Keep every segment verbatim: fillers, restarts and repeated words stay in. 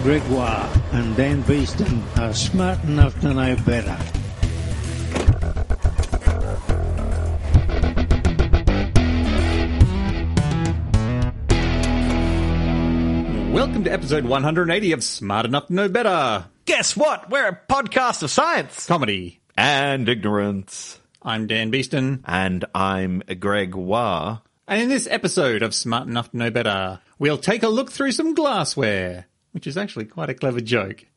Gregoire and Dan Beeston are smart enough to know better. Welcome to episode one hundred eighty of Smart Enough to Know Better. Guess what? We're a podcast of science Comedy. and ignorance. I'm Dan Beeston. And I'm Gregoire. And in this episode of Smart Enough to Know Better, we'll take a look through some glassware, which is actually quite a clever joke.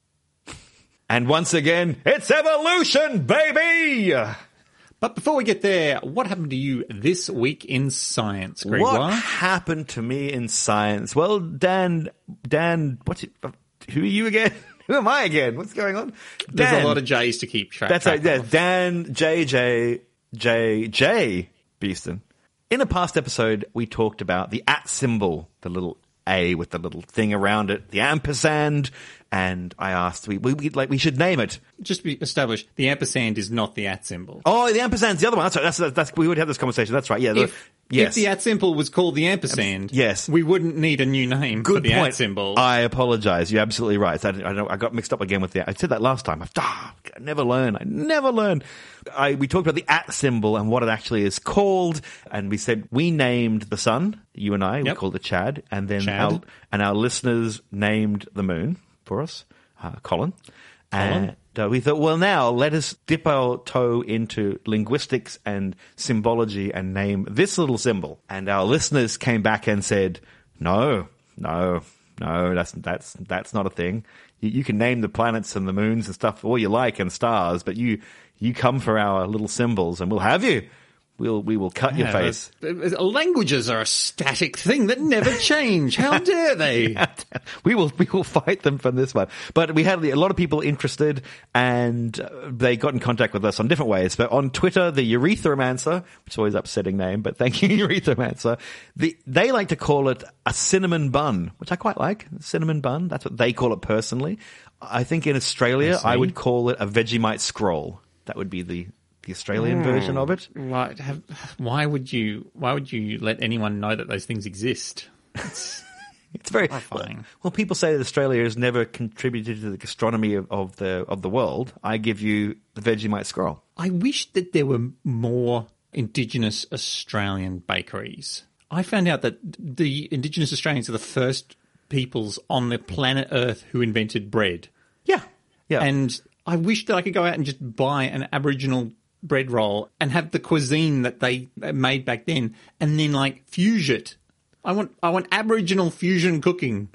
And once again, it's evolution, baby! But before we get there, what happened to you this week in science, Gregoire? What happened to me in science? Well, Dan, Dan, what's it, who are you again? Who am I again? What's going on? There's Dan. a lot of J's to keep track, That's track right, yeah, of. Dan, J, J, J, J, Beeston. In a past episode, we talked about the at symbol, the little A with the little thing around it, the ampersand, and I asked, we, we, we like we should name it. Just to be established, the ampersand is not the at symbol. Oh, the ampersand's the other one. That's right. That's, that's, that's we would have this conversation. That's right. Yeah. the- If, yes. if the at symbol was called the ampersand, yes. we wouldn't need a new name Good for the point. at symbol. I apologize. You're absolutely right. I, I, know, I got mixed up again with the. I said that last time. I, ah, I never learn. I never learn. I, we talked about the at symbol and what it actually is called, and we said we named the sun. You and I. Yep. We called it Chad, and then Chad. our and our listeners named the moon for us, uh, Colin. Colin. And uh, we thought, well, now let us dip our toe into linguistics and symbology and name this little symbol. And our listeners came back and said, no, no, no, that's that's that's not a thing. You, you can name the planets and the moons and stuff all you like and stars, but you you come for our little symbols and we'll have you. We'll we will cut your Yeah, face. but- but Languages are a static thing that never change. How dare they? we will we will fight them from this one. But we had a lot of people interested, and uh, they got in contact with us on different ways. But on Twitter, the Urethromancer, which is always an upsetting name, but thank you, Urethromancer. The, they like to call it a cinnamon bun, which I quite like. Cinnamon bun. That's what they call it personally. I think in Australia, I I, see. would call it a Vegemite scroll. That would be the the Australian version of it. Right? Have, why would you? Why would you let anyone know that those things exist? It's, It's very Horrifying. well. People say that Australia has never contributed to the gastronomy of, of the of the world. I give you the Vegemite scroll. I wish that there were more Indigenous Australian bakeries. I found out that the Indigenous Australians are the first peoples on the planet Earth who invented bread. Yeah, yeah. And I wish that I could go out and just buy an Aboriginal bread roll and have the cuisine that they made back then, and then like fuse it. I want, I want Aboriginal fusion cooking.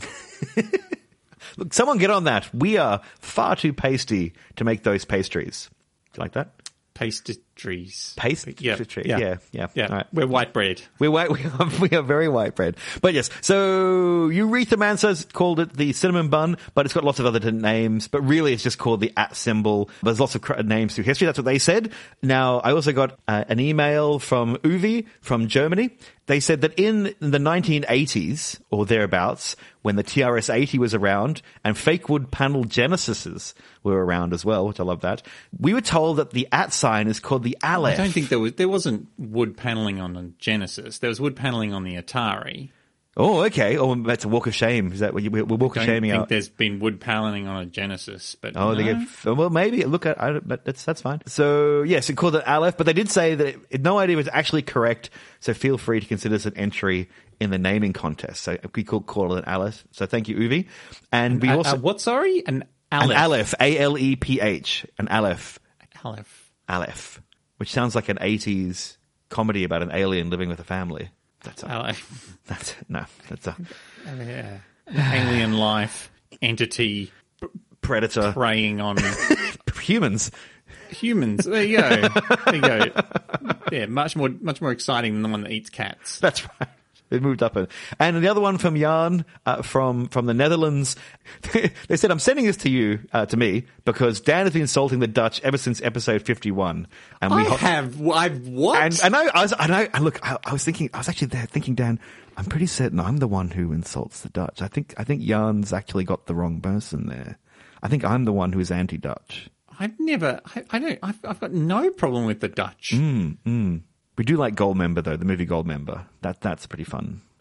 Look, someone get on that. We are far too pasty to make those pastries. Do you like that? Pastries. Pastry. Yeah, Yeah, yeah, yeah. yeah. All right. We're white bread. We're white. We are, we are very white bread. But yes, so Urethromancer's called it the cinnamon bun, but it's got lots of other different names. But really, it's just called the at symbol. There's lots of cr- names through history. That's what they said. Now, I also got uh, an email from Uwe from Germany. They said that in the nineteen eighties or thereabouts, when the T R S eighty was around and fake wood panel Genesises were around as well, which I love that, we were told that the at sign is called the Aleph. I don't think there was there wasn't wood paneling on the Genesis. There was wood paneling on the Atari. Oh, okay. Oh, that's a walk of shame. Is that what you, we're walk of I don't shaming think out? there's been wood paneling on a Genesis, but Oh, no. they give. Well, maybe look at. I don't, but that's that's fine. So yes, it called it Aleph, but they did say that it, no idea was actually correct. So feel free to consider this an entry in the naming contest. So we could call it Aleph. So thank you, Uwe. And we Uh, also uh, what? Sorry, an an Aleph. Aleph, A L E P H, an Aleph, Aleph. Aleph, which sounds like an eighties comedy about an alien living with a family. That's a, Aleph. that's no, that's a Yeah. Alien life entity predator. preying on Humans. humans. There you go. There you go. Yeah, much more, much more exciting than the one that eats cats. That's right. It moved up. And the other one from Jan, uh, from, from the Netherlands, they said, I'm sending this to you, uh, to me, because Dan has been insulting the Dutch ever since episode fifty-one. And I ho- have. I've what? And, and I, I was, and I, and look, I, I was thinking, I was actually there thinking, Dan, I'm pretty certain I'm the one who insults the Dutch. I think, I think Jan's actually got the wrong person there. I think I'm the one who's anti-Dutch. I've never. I, I don't. I've, I've got no problem with the Dutch. Mm, mm. We do like Goldmember, though, the movie Goldmember. That, that's pretty fun.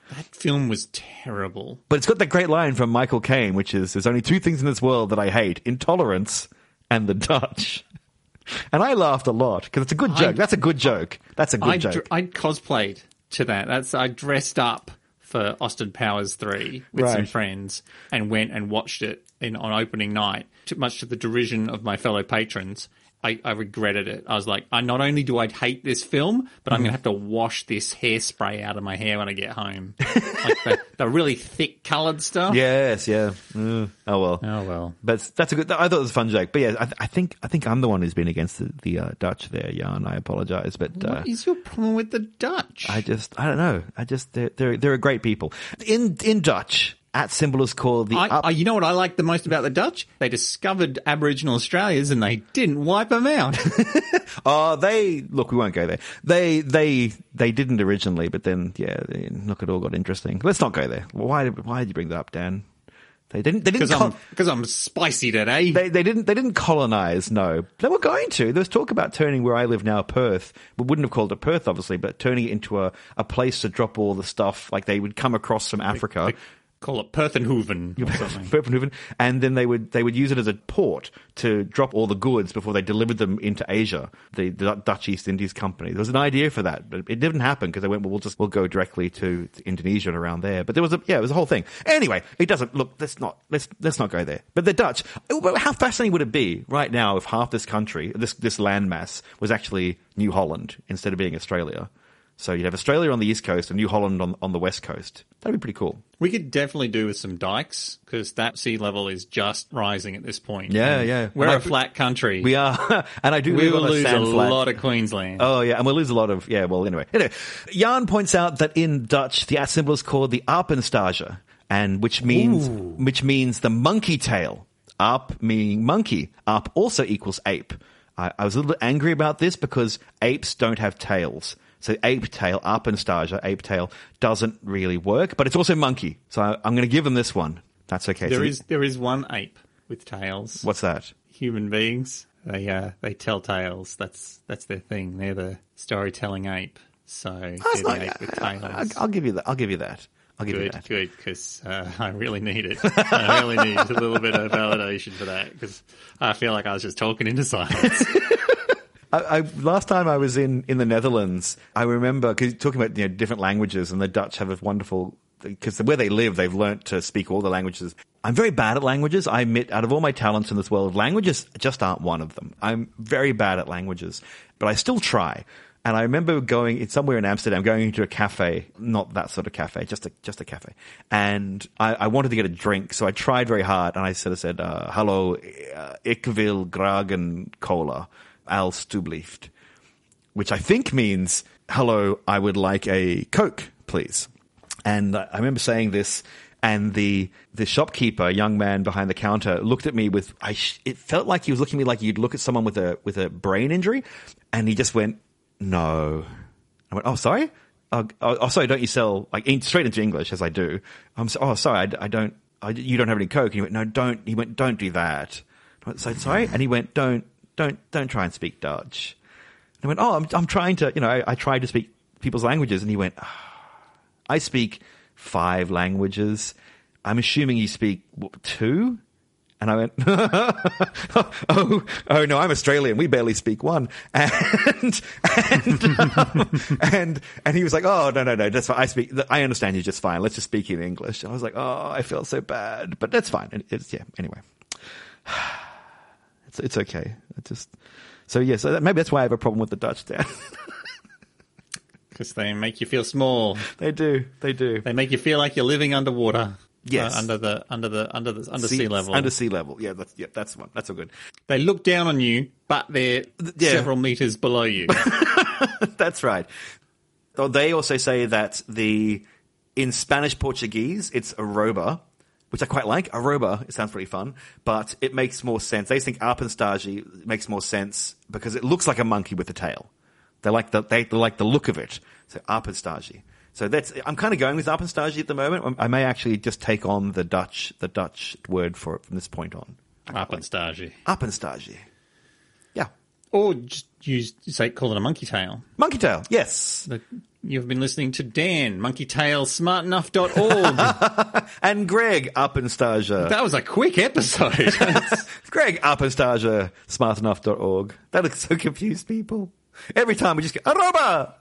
That film was terrible. But it's got that great line from Michael Caine, which is, there's only two things in this world that I hate, intolerance and the Dutch. And I laughed a lot, because it's a good joke. I, That's a good joke. That's a good I, joke. I cosplayed to that. That's I dressed up for Austin Powers three with Right. some friends and went and watched it in, on opening night, to, much to the derision of my fellow patrons. I, I regretted it. I was like, I not only do I hate this film, but I'm going to have to wash this hairspray out of my hair when I get home. Like the, the really thick coloured stuff. Yes, yeah. Mm. Oh well. Oh, well. But that's a good. I thought it was a fun joke. But yeah, I, I think I think I'm the one who's been against the, the uh, Dutch there, Jan. I apologise, but uh, What is your problem with the Dutch? I just I don't know. I just they're they're, they're a great people. In in Dutch, at symbol is called the I, up. I, you know what I like the most about the Dutch? They discovered Aboriginal Australians and they didn't wipe them out. Oh, they look. We won't go there. They they they didn't originally, but then yeah, they, look, it all got interesting. Let's not go there. Why did why did you bring that up, Dan? They didn't. They didn't. Because Col- I'm, 'cause I'm spicy today. They, they didn't. They didn't colonize. No, they were going to. There was talk about turning where I live now, Perth. We wouldn't have called it Perth, obviously, but turning it into a, a place to drop all the stuff. Like they would come across from Africa. They call it Perthenhoven or something. Perpenhoven, and then they would they would use it as a port to drop all the goods before they delivered them into Asia. The, the Dutch East Indies Company. There was an idea for that, but it didn't happen because they went, well, we'll just we'll go directly to, to Indonesia and around there. But there was a yeah, it was a whole thing. Anyway, it doesn't look. Let's not let's let's not go there. But the Dutch. How fascinating would it be right now if half this country, this this landmass, was actually New Holland instead of being Australia? So you'd have Australia on the east coast and New Holland on, on the west coast. That'd be pretty cool. We could definitely do with some dikes because that sea level is just rising at this point. Yeah, And yeah. We're And a I- flat country. We are, and I do We live will on a lose a sand flat. lot of Queensland. Oh yeah, and we'll lose a lot of yeah. Well, anyway, anyway, Jan points out that in Dutch the at symbol is called the Apenstaartje, and which means Ooh. which means the monkey tail. Aap meaning monkey. Aap also equals ape. I, I was a little bit angry about this because apes don't have tails. So ape tail, Apenstaartje, ape tail, doesn't really work, but it's also monkey. So I, I'm going to give them this one. That's okay. There so is there is one ape with tails. What's that? Human beings. They uh they tell tales. That's that's their thing. They're the storytelling ape. So That's they're not- the ape with I- tails. I- I'll give you that. I'll give you that. I'll give you Good, that. good, because uh, I really need it. I really need a little bit of validation for that because I feel like I was just talking into silence. I, I, last time I was in, in the Netherlands, I remember cause talking about you know different languages, and the Dutch have a wonderful because where they live, they've learnt to speak all the languages. I'm very bad at languages. I admit, out of all my talents in this world, languages just aren't one of them. I'm very bad at languages, but I still try. And I remember going it's somewhere in Amsterdam, going into a cafe, not that sort of cafe, just a just a cafe. And I, I wanted to get a drink, so I tried very hard, and I sort of said, uh, "Hallo, uh, ik wil graag een cola, alstublieft," which I think means, "Hello, I would like a Coke, please." And I remember saying this, and the the shopkeeper, a young man behind the counter, looked at me with. I sh- it felt like he was looking at me like you'd look at someone with a with a brain injury, and he just went, "No." I went, "Oh, sorry. Oh, oh, oh, sorry. Don't you sell like in, straight into English as I do? I'm so, oh, sorry. I, I don't. I, you don't have any Coke." And he went, "No, don't." He went, "Don't do that." I went, "So sorry." And he went, "Don't, don't, don't try and speak Dutch." And I went, "Oh, I'm, I'm trying to. You know, I, I tried to speak people's languages." And he went, oh, "I speak five languages. I'm assuming you speak what, two?" And I went, oh, oh no, I'm Australian. We barely speak one. And, and, um, and, and he was like, "Oh, no, no, no, that's fine. I speak, I understand you just fine. Let's just speak in English." And I was like, "Oh, I felt so bad, but that's fine." It, it's, yeah, anyway, it's, it's okay. It just, so yeah, so that, maybe that's why I have a problem with the Dutch there. Because they make you feel small. They do, they do. They make you feel like you're living underwater. Yes. Uh, under the under the under the under sea, sea level. Under sea level. Yeah, that's, yeah, that's one. That's all good. They look down on you, but they're Yeah. several meters below you. That's right. Though they also say that the in Spanish Portuguese it's arroba, which I quite like. Arroba, it sounds pretty fun, but it makes more sense. They think Apenstaartje makes more sense because it looks like a monkey with a tail. They like the they, they like the look of it. So Apenstaartje. So that's I'm kind of going with Apenstaartje at the moment. I may actually just take on the Dutch the Dutch word for it from this point on. Apenstaartje. Apenstaartje. Yeah. Or just use, say, call it a monkey tail. Monkey tail, yes. The, you've been listening to Dan, monkey tail smart enough dot org. And Greg, Uppenstager. That was a quick episode. Greg, Uppenstager, smart enough dot org. That looks so confused people. Every time we just get, Aroba!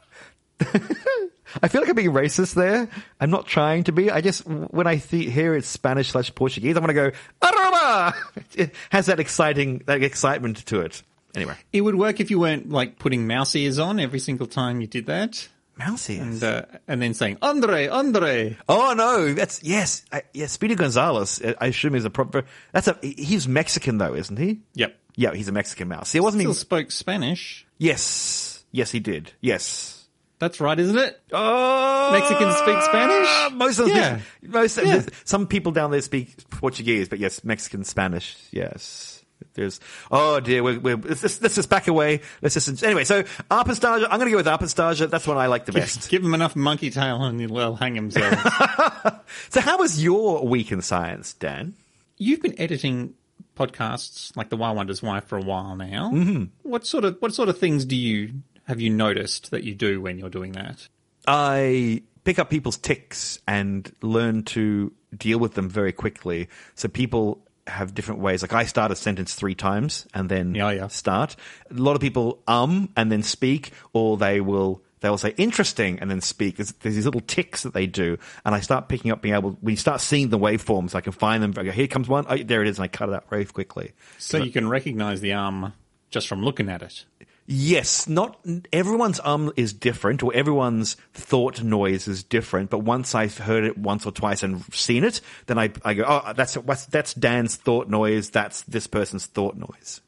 I feel like I'm being racist there. I'm not trying to be. I just, when I th- hear it's Spanish slash Portuguese, I'm going to go, Aroba! It has that exciting, that excitement to it. Anyway. It would work if you weren't, like, putting mouse ears on every single time you did that. Mouse ears? And, uh, and then saying, Andre, Andre. Oh, no, that's, yes, I, yes, Speedy Gonzalez, I assume is a proper, that's a, he's Mexican though, isn't he? Yep. Yeah, he's a Mexican mouse. He wasn't Still even, spoke Spanish. yes, yes, he did, yes. That's right, isn't it? Oh, Mexicans speak Spanish? Most of them, Yeah. most of Yeah. them, some people down there speak Portuguese, but yes, Mexican Spanish, yes. There's, oh dear, we're, we're, let's, just, let's just back away. Let's just, anyway, so Arpenstager, I'm going to go with Arpenstager. That's one I like the best. Give them enough monkey tail and they'll hang themselves. So how was your week in science, Dan? You've been editing podcasts like The Wild Wonders Why for a while now. Mm-hmm. What sort of what sort of things do you have you noticed that you do when you're doing that? I pick up people's tics and learn to deal with them very quickly. So people have different ways. Like I start a sentence three times and then Yeah, yeah. start. A lot of people um and then speak, or they will they will say interesting and then speak. There's, there's these little ticks that they do, and I start picking up being able. We start seeing the waveforms. I can find them. I go, here comes one. Oh, there it is, and I cut it out very quickly. So you can recognize the um just from looking at it. Yes, not everyone's um is different, or everyone's thought noise is different. But once I've heard it once or twice and seen it, then I I go, oh, that's that's, that's Dan's thought noise. That's this person's thought noise.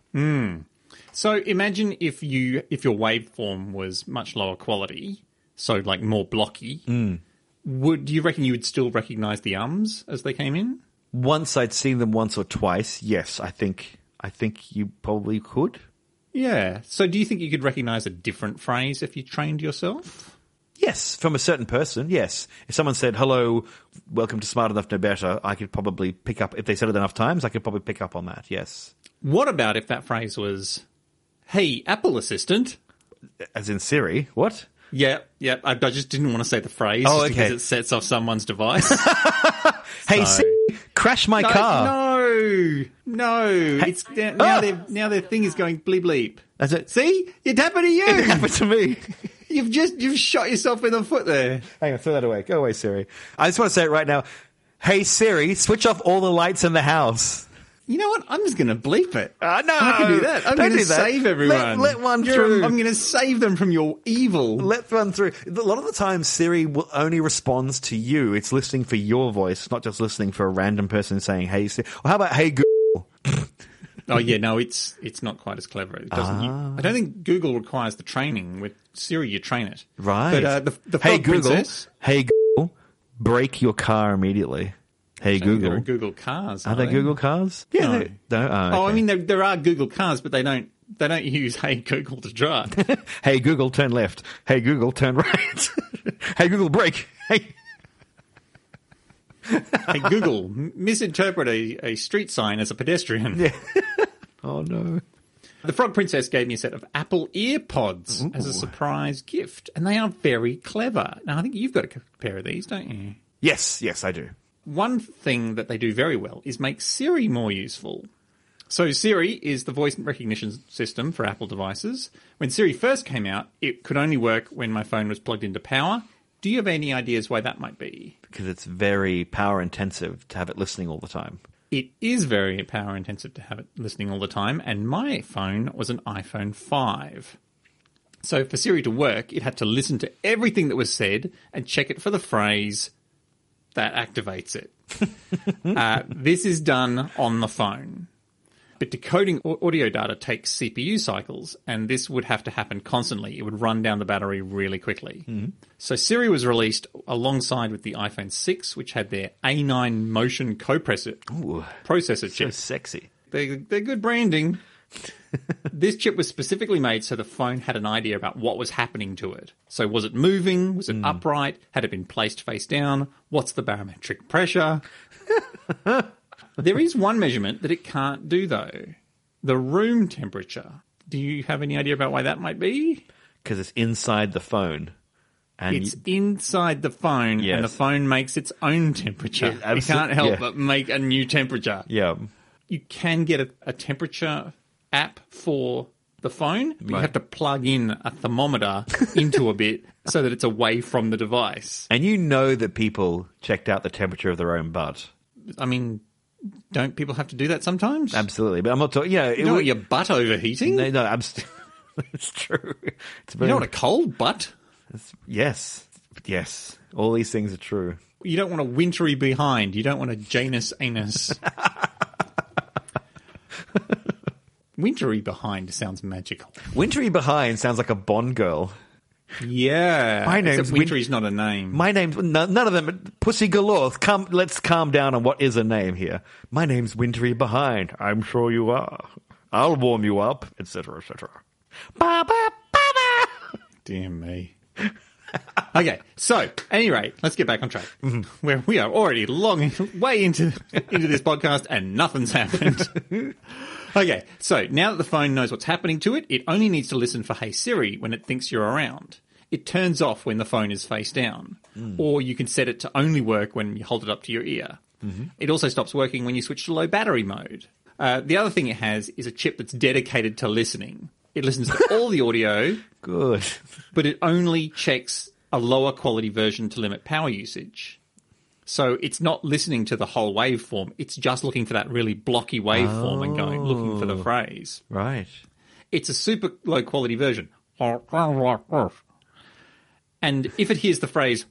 So imagine if you if your waveform was much lower quality, so like more blocky. Mm. Would do you reckon you would still recognize the ums as they came in? Once I'd seen them once or twice, yes, I think I think you probably could. Yeah. So do you think you could recognize a different phrase if you trained yourself? Yes, from a certain person, yes. If someone said, hello, welcome to Smart Enough No Better, I could probably pick up, if they said it enough times, I could probably pick up on that, yes. What about if that phrase was, hey, Apple Assistant? As in Siri, what? Yeah, yeah. I, I just didn't want to say the phrase Oh, just okay. because it sets off someone's device. Hey, So- Siri, crash my no, car. no, no. It's now Ah! their now their thing is going bleep bleep. That's it. See, it happened to you. It happened to me. You've just you've shot yourself in the foot there. Hang on, throw that away. Go away, Siri. I just want to say it right now. Hey, Siri, switch off all the lights in the house. You know what? I'm just going to bleep it. Ah, no. I can do that. I'm Don't going to do that. save everyone. Let- let one You're- through. I'm going to save them from your evil. Let one through. A lot of the time, Siri will only responds to you. It's listening for your voice, not just listening for a random person saying, hey, Siri. Or how about, hey, Google? Oh yeah, no, it's it's not quite as clever. It doesn't. Ah. You, I don't think Google requires the training. With Siri, you train it. Right. But uh, the the hey, Frog Google. Princess. Hey, Google. Brake your car immediately. Hey, There Google. are Google cars. Are they Google cars? Yeah. No. they- No. Oh, Oh, I okay. mean, there, there are Google cars, but they don't. They don't use Hey Google to drive. Hey, Google, turn left. Hey, Google, turn right. Hey, Google, brake. Hey. Hey Google, m- misinterpret a, a street sign as a pedestrian. Yeah. Oh, no. The Frog Princess gave me a set of Apple EarPods as a surprise gift, and they are very clever. Now, I think you've got a pair of these, don't you? Yes, yes, I do. One thing that they do very well is make Siri more useful. So Siri is the voice recognition system for Apple devices. When Siri first came out, it could only work when my phone was plugged into power. Do you have any ideas why that might be? Because it's very power intensive to have it listening all the time. It is very power intensive to have it listening all the time, and my phone was an iPhone five. So for Siri to work, it had to listen to everything that was said and check it for the phrase that activates it. uh, this is done on the phone. But decoding au- audio data takes C P U cycles, and this would have to happen constantly. It would run down the battery really quickly. Mm-hmm. So Siri was released alongside with the iPhone six, which had their A nine Motion co-processor Ooh, processor so chip. sexy. They're, they're good branding. This chip was specifically made so the phone had an idea about what was happening to it. So was it moving? Was it Hmm. upright? Had it been placed face down? What's the barometric pressure? There is one measurement that it can't do, though. The room temperature. Do you have any idea about why that might be? Because it's inside the phone. And It's you- inside the phone, Yes. and the phone makes its own temperature. Yeah, it abso- can't help yeah. but make a new temperature. yeah. You can get a, a temperature app for the phone, but you Right. have to plug in a thermometer into a bit so that it's away from the device. And you know that people checked out the temperature of their own butt. I mean, don't people have to do that sometimes? Absolutely. But I'm not talking, you know, it You don't would- want your butt overheating? no, no, I'm st- it's true. It's You very, don't want a cold butt? yes. Yes. All these things are true. You don't want a wintry behind. You don't want a Janus anus. Wintry behind sounds magical. Wintry Behind sounds like a Bond girl. Yeah. My name's Except Win- Wintry's not a name. My name's no, none of them. Pussy galore. Come, let's calm down on what is a name here. My name's Wintry Behind. I'm sure you are. I'll warm you up, et cetera, et cetera. Ba ba ba ba. Dear me. Okay, so at any rate, let's get back on track. Where we are already long way into into this podcast and nothing's happened. Okay, so now that the phone knows what's happening to it, it only needs to listen for Hey Siri when it thinks you're around. It turns off when the phone is face down, or you can set it to only work when you hold it up to your ear. It also stops working when you switch to low battery mode. Uh, the other thing it has is a chip that's dedicated to listening. It listens to all the audio, Good. but it only checks a lower quality version to limit power usage. So it's not listening to the whole waveform. It's just looking for that really blocky waveform and going, looking for the phrase. Right. It's a super low quality version. And if it hears the phrase,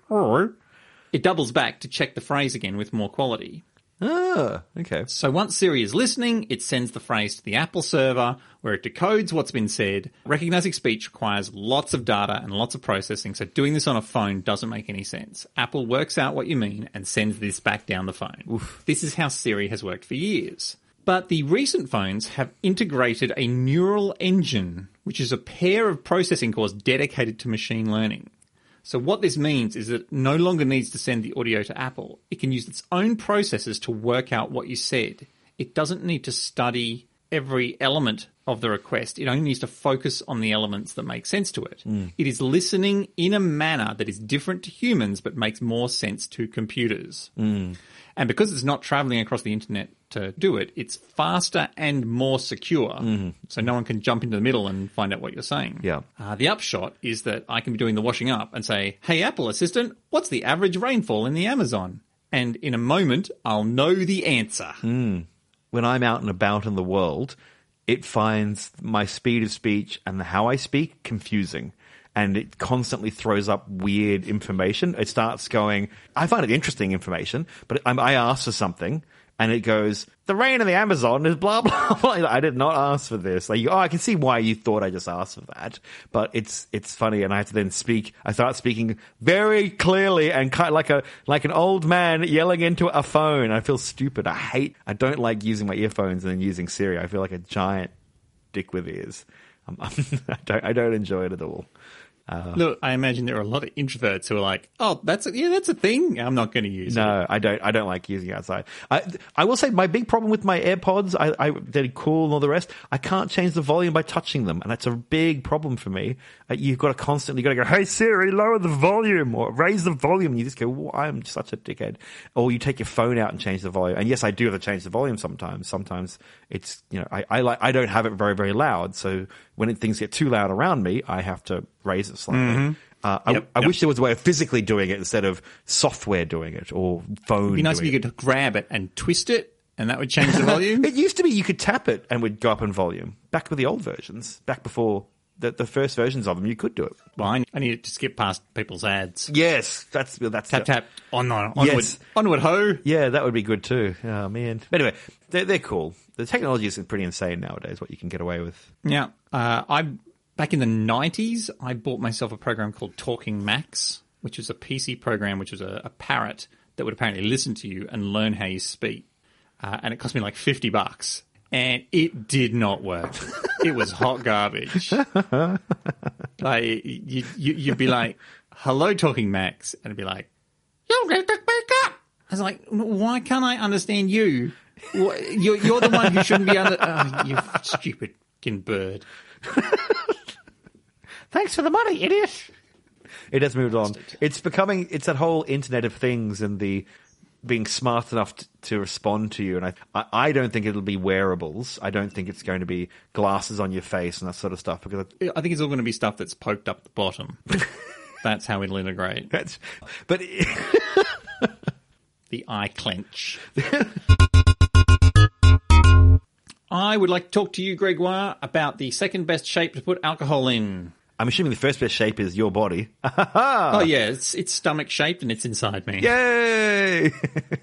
it doubles back to check the phrase again with more quality. Ah, okay. So once Siri is listening, it sends the phrase to the Apple server where it decodes what's been said. Recognizing speech requires lots of data and lots of processing, so doing this on a phone doesn't make any sense. Apple works out what you mean and sends this back down the phone. Oof. This is how Siri has worked for years. But the recent phones have integrated a neural engine, which is a pair of processing cores dedicated to machine learning. So what this means is that it no longer needs to send the audio to Apple. It can use its own processes to work out what you said. It doesn't need to study every element of the request. It only needs to focus on the elements that make sense to it. Mm. It is listening in a manner that is different to humans but makes more sense to computers. Mm. And because it's not traveling across the internet to do it, it's faster and more secure. Mm-hmm. So no one can jump into the middle and find out what you're saying. Yeah. Uh, the upshot is that I can be doing the washing up and say, hey, Apple Assistant, what's the average rainfall in the Amazon? And in a moment, I'll know the answer. Mm. When I'm out and about in the world, it finds my speed of speech and how I speak confusing. And it constantly throws up weird information. It starts going, I find it interesting information, but I, I ask for something and it goes, the rain in the Amazon is blah, blah, blah. I did not ask for this. Like, oh, I can see why you thought I just asked for that. But it's, it's funny. And I have to then speak, I start speaking very clearly and kind of like a, like an old man yelling into a phone. I feel stupid. I hate, I don't like using my earphones and then using Siri. I feel like a giant dick with ears. I'm, I'm, I don't, I don't enjoy it at all. Uh, Look, I imagine there are a lot of introverts who are like, "Oh, that's a, yeah, that's a thing. I'm not going to use no, it." No, I don't. I don't like using it outside. I I will say my big problem with my AirPods, I, I they're cool and all the rest. I can't change the volume by touching them, and that's a big problem for me. Uh, you've got to constantly got to go, "Hey Siri, lower the volume," or raise the volume. And you just go, well, "I'm such a dickhead." Or you take your phone out and change the volume. And yes, I do have to change the volume sometimes. Sometimes it's you know I I like I don't have it very very loud, so when it, things get too loud around me, I have to raise it slightly. Mm-hmm. Uh, yep, I, I yep. wish there was a way of physically doing it instead of software doing it or phone. It'd be nice if doing you it. could grab it and twist it, and that would change the volume. It used to be you could tap it and would go up in volume. Back with the old versions, back before the, the first versions of them, you could do it. Well, I, I need to skip past people's ads. Yes, that's that's Tap, the, tap, on, on, onward, Yes. onward, ho. Yeah, that would be good too. Oh man. But anyway, they're they're cool. The technology is pretty insane nowadays. What you can get away with. Yeah, uh, I back in the nineties, I bought myself a program called Talking Max, which was a P C program, which was a, a parrot that would apparently listen to you and learn how you speak. Uh, and it cost me like fifty bucks. And it did not work. It was hot garbage. Like you, you, you'd be like, "Hello, Talking Max," and it'd be like, "You get to wake up." I was like, "Why can't I understand you? You're, you're the one who shouldn't be under." Oh, you stupid fucking bird. Thanks for the money, idiot. It has moved on. It's becoming, it's that whole Internet of Things and the being smart enough to, to respond to you. And I, I, I don't think it'll be wearables. I don't think it's going to be glasses on your face and that sort of stuff. Because I, I think it's all going to be stuff that's poked up the bottom. That's how it'll integrate. That's, but it, the eye clench. I would like to talk to you, Gregoire, about the second best shape to put alcohol in. I'm assuming the first best shape is your body. Oh, yeah. It's it's stomach shaped and it's inside me. Yay!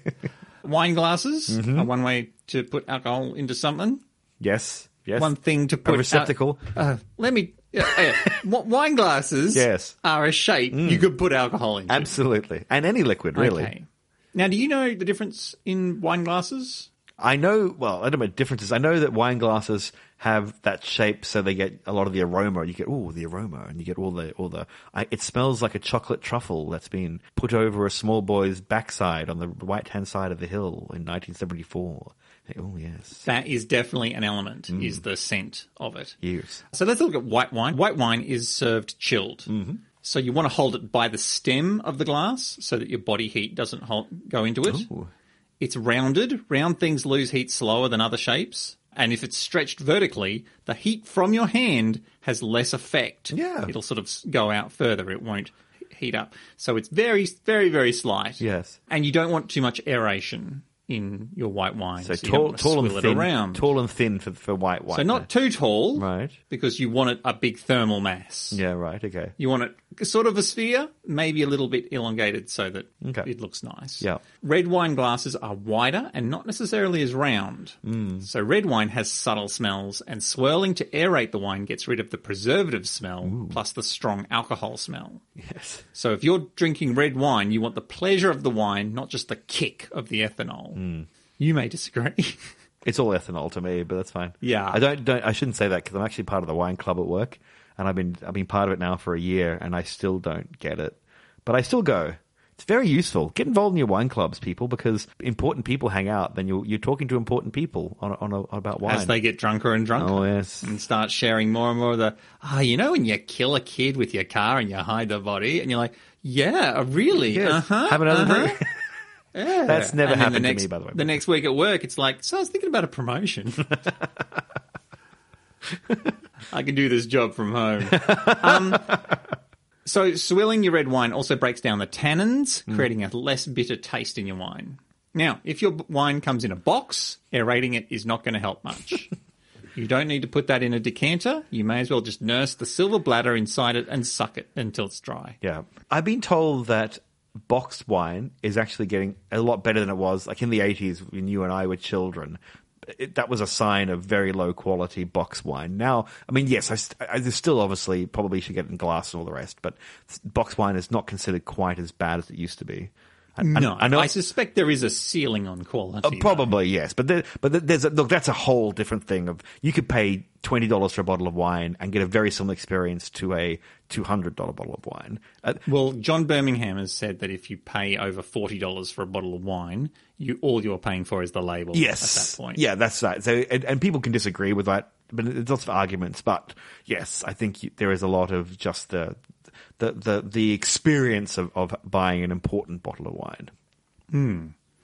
Wine glasses Mm-hmm. are one way to put alcohol into something. Yes. Yes. One thing to put... A receptacle. Uh, uh, let me... Uh, uh, wine glasses Yes. are a shape you could put alcohol into. Absolutely. And any liquid, really. Okay. Now, do you know the difference in wine glasses? I know, well, I don't know what differences. I know that wine glasses have that shape so they get a lot of the aroma. You get, oh, the aroma, and you get all the, all the, I, it smells like a chocolate truffle that's been put over a small boy's backside on the right-hand side of the hill in nineteen seventy-four. Oh, yes. That is definitely an element, Mm. is the scent of it. Yes. So let's look at white wine. White wine is served chilled. Mm-hmm. So you want to hold it by the stem of the glass so that your body heat doesn't hold, go into it. Ooh. It's rounded. Round things lose heat slower than other shapes. And if it's stretched vertically, the heat from your hand has less effect. Yeah. It'll sort of go out further. It won't heat up. So it's very, very, very slight. Yes. And you don't want too much aeration in your white wine. So, So, you don't tall, want to tall and swill it thin. around. Tall and thin for, for white wine. So not too tall. Right. Because you want it a big thermal mass. Yeah, right, okay. You want it sort of a sphere, maybe a little bit elongated so that Okay. it looks nice. Yeah. Red wine glasses are wider and not necessarily as round. Mm. So red wine has subtle smells, and swirling to aerate the wine gets rid of the preservative smell Ooh. plus the strong alcohol smell. Yes. So if you're drinking red wine, you want the pleasure of the wine, not just the kick of the ethanol. Mm. You may disagree. It's all ethanol to me, but that's fine. Yeah. I don't, don't I shouldn't say that because I'm actually part of the wine club at work. And I've been I've been part of it now for a year, and I still don't get it. But I still go. It's very useful. Get involved in your wine clubs, people, because important people hang out. Then you're you're talking to important people on on, a, about wine As they get drunker and drunker. Oh yes, and start sharing more and more of the. Ah, oh, you know when you kill a kid with your car and you hide the body, and you're like, yeah, really, yes. uh huh, have another uh-huh. drink. Yeah. That's never and then happened the next, to me, by the way. The next week at work, it's like, so I was thinking about a promotion. I can do this job from home. Um, so swilling your red wine also breaks down the tannins, mm. creating a less bitter taste in your wine. Now, if your wine comes in a box, aerating it is not going to help much. You don't need to put that in a decanter. You may as well just nurse the silver bladder inside it and suck it until it's dry. Yeah. I've been told that boxed wine is actually getting a lot better than it was like in the eighties when you and I were children. It, that was a sign of very low quality box wine. Now, I mean, yes, I, I there's still obviously probably should get it in glass and all the rest, but box wine is not considered quite as bad as it used to be. I, no, I, I, know, I suspect there is a ceiling on quality. Uh, probably, though. Yes. But there, but there's a, look, that's a whole different thing. Of you could pay twenty dollars for a bottle of wine and get a very similar experience to a two hundred dollars bottle of wine. Uh, well, John Birmingham has said that if you pay over forty dollars for a bottle of wine, you all you're paying for is the label yes. at that point. Yeah, that's right. So, and, and people can disagree with that, but there's lots of arguments. But yes, I think you, there is a lot of just the the the, the experience of, of buying an important bottle of wine. Hmm.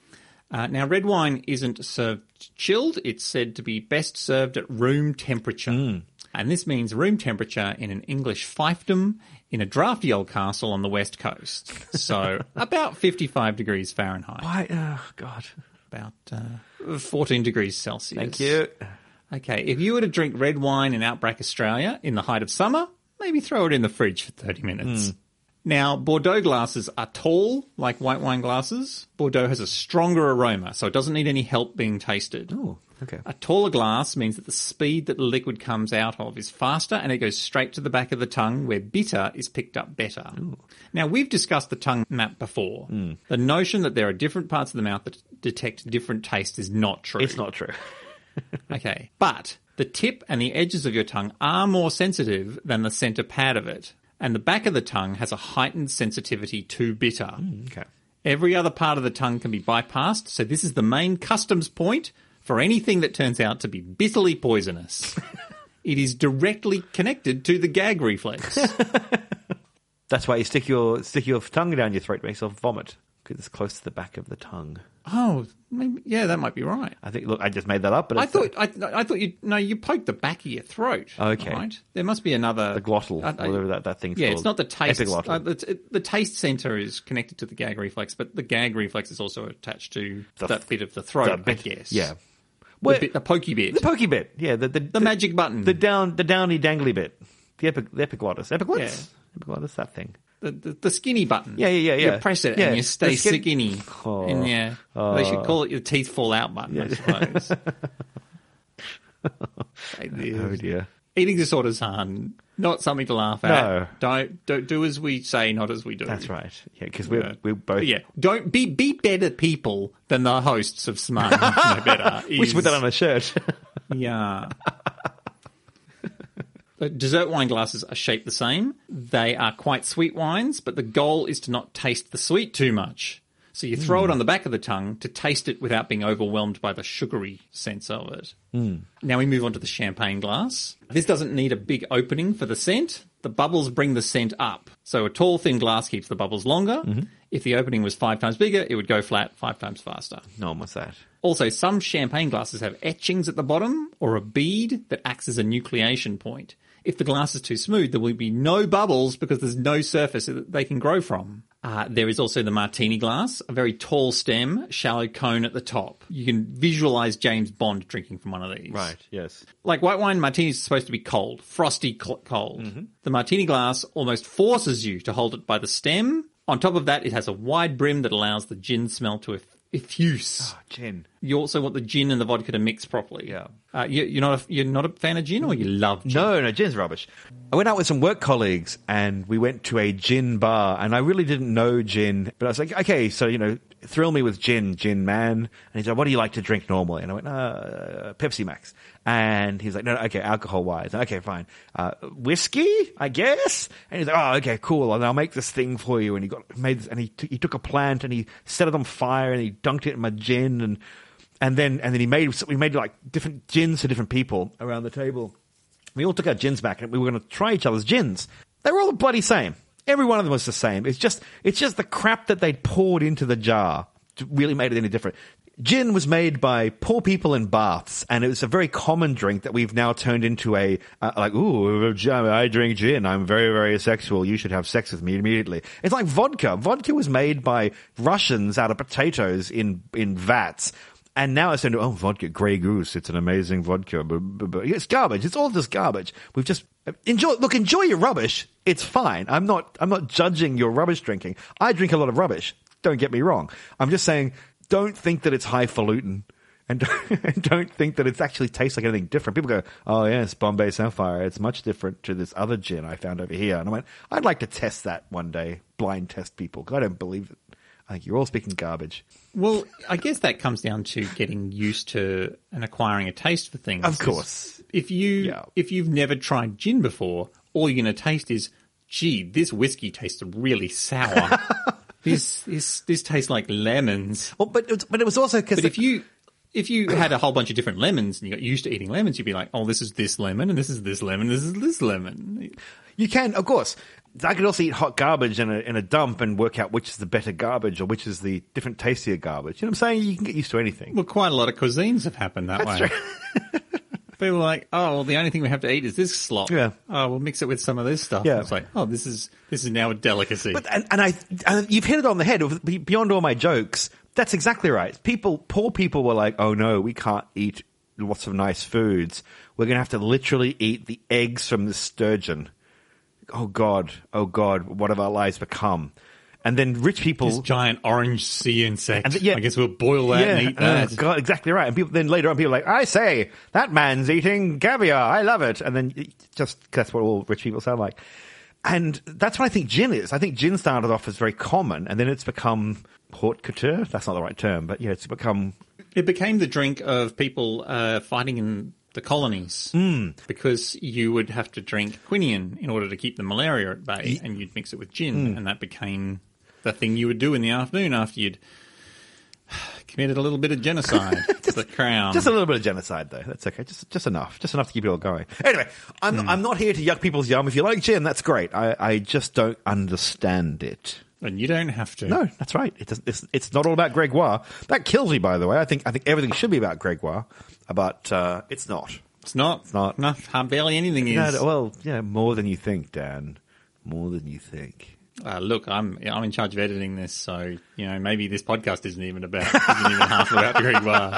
Uh, now, red wine isn't served chilled. It's said to be best served at room temperature. Mm. And this means room temperature in an English fiefdom in a drafty old castle on the west coast. So about fifty-five degrees Fahrenheit. Why? Oh, God. About uh, fourteen degrees Celsius. Thank you. Okay, if you were to drink red wine in Outback Australia in the height of summer, maybe throw it in the fridge for thirty minutes. Mm. Now, Bordeaux glasses are tall, like white wine glasses. Bordeaux has a stronger aroma, so it doesn't need any help being tasted. Oh, okay. A taller glass means that the speed that the liquid comes out of is faster, and it goes straight to the back of the tongue, where bitter is picked up better. Ooh. Now, we've discussed the tongue map before. Mm. The notion that there are different parts of the mouth that detect different tastes is not true. It's not true. Okay, but the tip and the edges of your tongue are more sensitive than the centre pad of it. And the back of the tongue has a heightened sensitivity to bitter. Mm, okay. Every other part of the tongue can be bypassed, so this is the main customs point for anything that turns out to be bitterly poisonous. It is directly connected to the gag reflex. That's why you stick your stick your tongue down your throat to make yourself vomit, because it's close to the back of the tongue. Oh, maybe, yeah, that might be right. I think. Look, I just made that up, but I it's thought I, I thought you no, you poke the back of your throat. Okay. Right? There must be another the glottal, uh, uh, whatever that, that thing's yeah, called. it's not the taste. Epiglottal. Uh, the, the taste center is connected to the gag reflex, but the gag reflex is also attached to The that f- bit of the throat. that bit, I guess. yeah. The, Well, bit, the pokey bit. the pokey bit, yeah, the the, The magic button. the down, the downy dangly bit, the, epi, the epiglottis, epiglottis, Yeah. epiglottis, that thing. The, the, the skinny button. Yeah, yeah, yeah, yeah. You press it Yeah, and you stay the skin- skinny. Oh. And yeah, they should call it your teeth fall out button, I suppose. Oh dear. Eating disorders are not something to laugh at. No. Don't, don't do as we say, not as we do. That's right. Yeah, because we're Yeah. we're both. Yeah, don't be be better people than the hosts of Smart Enough to Know Better. We should put that on a shirt. Yeah. But dessert wine glasses are shaped the same. They are quite sweet wines, but the goal is to not taste the sweet too much. So you throw Mm. it on the back of the tongue to taste it without being overwhelmed by the sugary sense of it. Mm. Now we move on to the champagne glass. This doesn't need a big opening for the scent. The bubbles bring the scent up. So a tall, thin glass keeps the bubbles longer. Mm-hmm. If the opening was five times bigger, it would go flat five times faster. No, what's that? Also, some champagne glasses have etchings at the bottom or a bead that acts as a nucleation point. If the glass is too smooth, there will be no bubbles because there's no surface that they can grow from. Uh, there is also the martini glass, a very tall stem, shallow cone at the top. You can visualize James Bond drinking from one of these. Right. Yes. Like white wine, martini is supposed to be cold, frosty cl- cold. The martini glass almost forces you to hold it by the stem. On top of that, it has a wide brim that allows the gin smell to eff- effuse. Oh, gin. You also want the gin and the vodka to mix properly. Yeah. Uh, you, you're not a, you're not a fan of gin, or you love gin? No, no, gin's rubbish. I went out with some work colleagues and we went to a gin bar, and I really didn't know gin, but I was like, okay, so, you know, thrill me with gin, gin man. And he said, what do you like to drink normally? And I went, uh, Pepsi Max. And he's like, no, no, okay, alcohol wise. Okay, fine. Uh, whiskey, I guess. And he's like, oh, okay, cool. And I'll make this thing for you. And he got made this, and he t- he took a plant and he set it on fire and he dunked it in my gin, and and then and then he made we made like different gins for different people around the table. We all took our gins back and we were going to try each other's gins. They were all the bloody same. Every one of them was the same. It's just it's just the crap that they'd poured into the jar really made it any different. Gin was made by poor people in baths, and it was a very common drink that we've now turned into a, uh, like, ooh, I drink gin, I'm very, very sexual, you should have sex with me immediately. It's like vodka. Vodka was made by Russians out of potatoes in, in vats, and now it's into, oh, vodka, Grey Goose, it's an amazing vodka. It's garbage. It's all just garbage. We've just, enjoy, look, enjoy your rubbish. It's fine. I'm not, I'm not judging your rubbish drinking. I drink a lot of rubbish. Don't get me wrong. I'm just saying, don't think that it's highfalutin, and don't, and don't think that it actually tastes like anything different. People go, oh yes, Bombay Sapphire, it's much different to this other gin I found over here. And I went, I'd like to test that one day, blind test people, because I don't believe it. I think you're all speaking garbage. Well, I guess that comes down to getting used to and acquiring a taste for things. Of course. If you Yeah. if you've never tried gin before, all you're going to taste is, gee, this whiskey tastes really sour. This this this tastes like lemons. Well, but it was, but it was also because But if you if you had a whole bunch of different lemons and you got used to eating lemons, you'd be like, oh, this is this lemon and this is this lemon, this is this lemon. you can, of course. I could also eat hot garbage in a in a dump and work out which is the better garbage or which is the different tastier garbage. You know what I'm saying? You can get used to anything. Well, quite a lot of cuisines have happened that That's way. true. People are like, oh, well, the only thing we have to eat is this slop. Yeah. Oh, we'll mix it with some of this stuff. Yeah. It's like, oh, this is this is now a delicacy. But and, and I, and you've hit it on the head. Beyond all my jokes, that's exactly right. People, poor people were like, "Oh no, we can't eat lots of nice foods. We're going to have to literally eat the eggs from the sturgeon." Oh God, oh God, what have our lives become? And then rich people, this giant orange sea insect. And, yeah. I guess we'll boil that and eat that. Oh, God, exactly right. And people then later on, people are like, I say, that man's eating caviar. I love it. And then it just that's what all rich people sound like. And that's what I think gin is. I think gin started off as very common, and then it's become haute couture. That's not the right term, but yeah, it's become. It became the drink of people uh, fighting in the colonies Mm. because you would have to drink quinine in order to keep the malaria at bay, and you'd mix it with gin, Mm. and that became the thing you would do in the afternoon after you'd Committed a little bit of genocide. It's the crown. Just a little bit of genocide, though. That's okay. Just just enough. Just enough to keep it all going. Anyway, I'm Hmm. I'm not here to yuck people's yum. If you like gin, that's great. I, I just don't understand it. And you don't have to. No, that's right. It does, it's it's not all about Gregoire. That kills me, by the way. I think I think everything should be about Gregoire, but uh, it's not. It's not. It's not. No, barely anything is. No, well, yeah, more than you think, Dan. More than you think. Uh, look, I'm I'm in charge of editing this, so you know maybe this podcast isn't even about isn't even half about the Gregoire.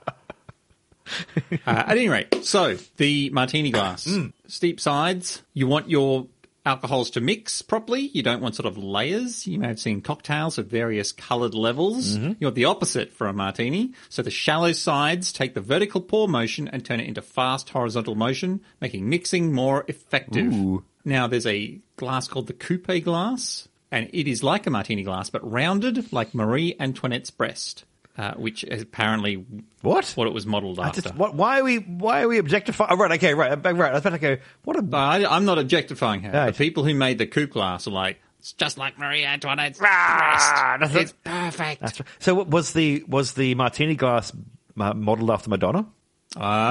Uh, at any rate, so the martini glass, Mm. steep sides. You want your alcohols to mix properly. You don't want sort of layers. You may have seen cocktails of various coloured levels. Mm-hmm. You want the opposite for a martini. So the shallow sides take the vertical pour motion and turn it into fast horizontal motion, making mixing more effective. Ooh. Now, there's a glass called the coupe glass, and it is like a martini glass, but rounded like Marie Antoinette's breast, uh, which is apparently What? what it was modelled I after. just, what, why are we why are we objectifying? Oh, right, okay, right, uh, right. I was about to go. What a I, I'm not objectifying her. Right. The people who made the coupe glass are like, it's just like Marie Antoinette's Ah, breast. that's It's perfect. That's right. So what was the was the martini glass uh, modelled after Madonna? Ah,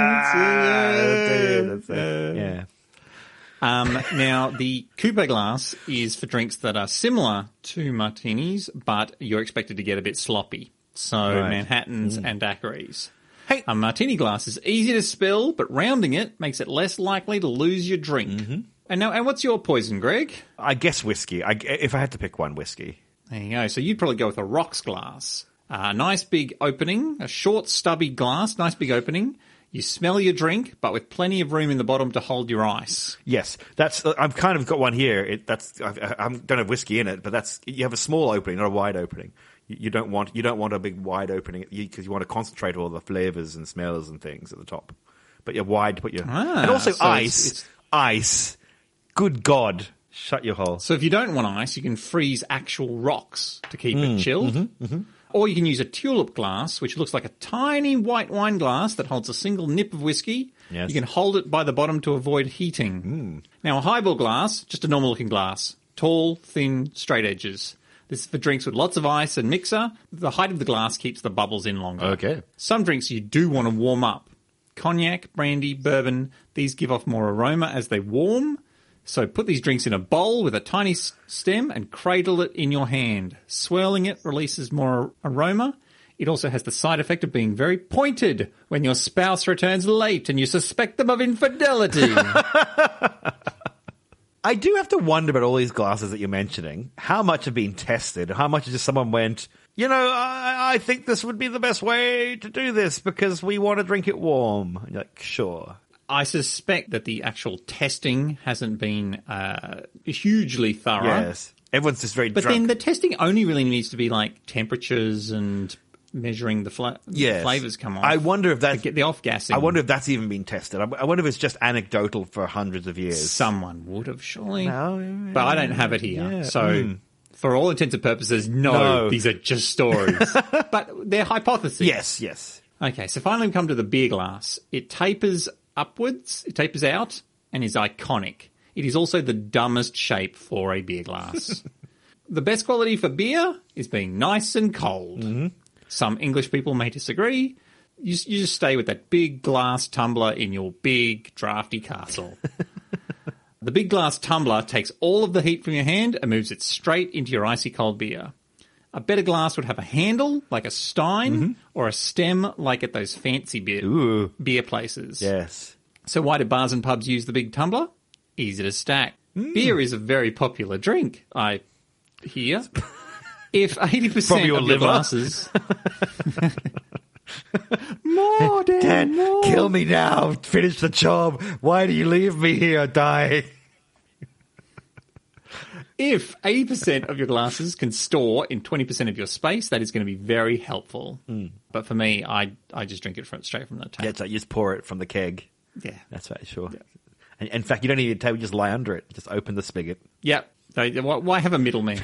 That's it, that's it. Yeah. Um, now, the coupe glass is for drinks that are similar to martinis, but you're expected to get a bit sloppy. So Right. Manhattans and daiquiris. Hey. A martini glass is easy to spill, but rounding it makes it less likely to lose your drink. And now, and what's your poison, Greg? I guess whiskey. I, if I had to pick one, whiskey. There you go. So you'd probably go with a rocks glass. A nice big opening, a short stubby glass, nice big opening. You smell your drink, but with plenty of room in the bottom to hold your ice. Yes, that's. Uh, I've kind of got one here. It, that's. I, I don't have whiskey in it, but that's. You have a small opening, not a wide opening. You, you don't want. You don't want a big wide opening because you, you want to concentrate all the flavors and smells and things at the top. But you're wide to put your. Ah, and also so ice. it's- it's- Ice. Good God, shut your hole. So if you don't want ice, you can freeze actual rocks to keep Mm, it chilled. mm-hmm, Or you can use a tulip glass, which looks like a tiny white wine glass that holds a single nip of whiskey. Yes. You can hold it by the bottom to avoid heating. Now, a highball glass, just a normal looking glass. Tall, thin, straight edges. This is for drinks with lots of ice and mixer. The height of the glass keeps the bubbles in longer. Okay. Some drinks you do want to warm up. Cognac, brandy, bourbon, these give off more aroma as they warm. So put these drinks in a bowl with a tiny s- stem and cradle it in your hand. Swirling it releases more aroma. It also has the side effect of being very pointed when your spouse returns late and you suspect them of infidelity. I do have to wonder about all these glasses that you're mentioning. How much have been tested? How much is just someone went, you know, I, I think this would be the best way to do this because we want to drink it warm. And you're like, sure. I suspect that the actual testing hasn't been uh, hugely thorough. Yes. Everyone's just very But drunk. then the testing only really needs to be like temperatures and measuring the fla- Yes. flavors come off. I wonder if to that's, get the off-gassing. I wonder if that's even been tested. I I wonder if it's just anecdotal for hundreds of years. Someone would have, surely. No, But I don't have it here. yeah. So, Mm. for all intents and purposes, no, No. these are just stories. But they're hypotheses. Yes, yes. Okay, so finally we come to the beer glass. It tapers upwards, it tapers out, and is iconic. It is also the dumbest shape for a beer glass. The best quality for beer is being nice and cold. Mm-hmm. Some English people may disagree. You, you just stay with that big glass tumbler in your big drafty castle. The big glass tumbler takes all of the heat from your hand and moves it straight into your icy cold beer. A better glass would have a handle, like a stein, or a stem, like at those fancy beer, Ooh. beer places. Yes. So why do bars and pubs use the big tumbler? Easy to stack. Hmm. Beer is a very popular drink, I hear. If eighty percent From your of your liver. glasses... more, Dan, Dad, more. kill me now. Finish the job. Why do you leave me here dying? If eighty percent of your glasses can store in twenty percent of your space, that is going to be very helpful. But for me, I I just drink it from, straight from the tap. Yeah, it's like you just pour it from the keg. Yeah. That's right, sure. And in fact, you don't need a table, you just lie under it. Just open the spigot. Yep. So, why why have a middleman?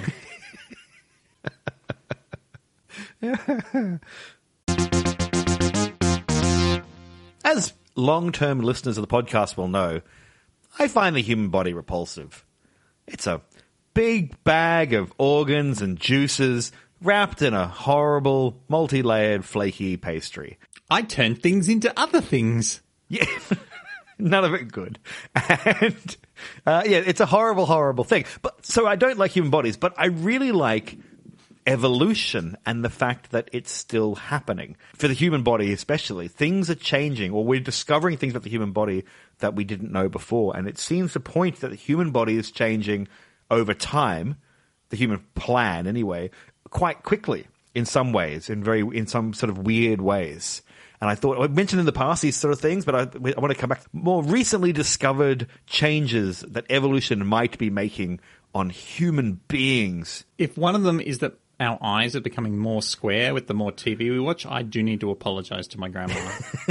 As long-term listeners of the podcast will know, I find the human body repulsive. It's a big bag of organs and juices wrapped in a horrible, multi-layered, flaky pastry. I turn things into other things. Yeah, none of it good. And uh, yeah, it's a horrible, horrible thing. But so I don't like human bodies, but I really like evolution and the fact that it's still happening. For the human body especially, things are changing, or we're discovering things about the human body that we didn't know before. And it seems to point that the human body is changing over time, the human plan anyway, quite quickly in some ways, in very in some sort of weird ways. And I thought, I mentioned in the past these sort of things, but I, I want to come back. More recently discovered changes that evolution might be making on human beings. If one of them is that our eyes are becoming more square with the more T V we watch, I do need to apologize to my grandma.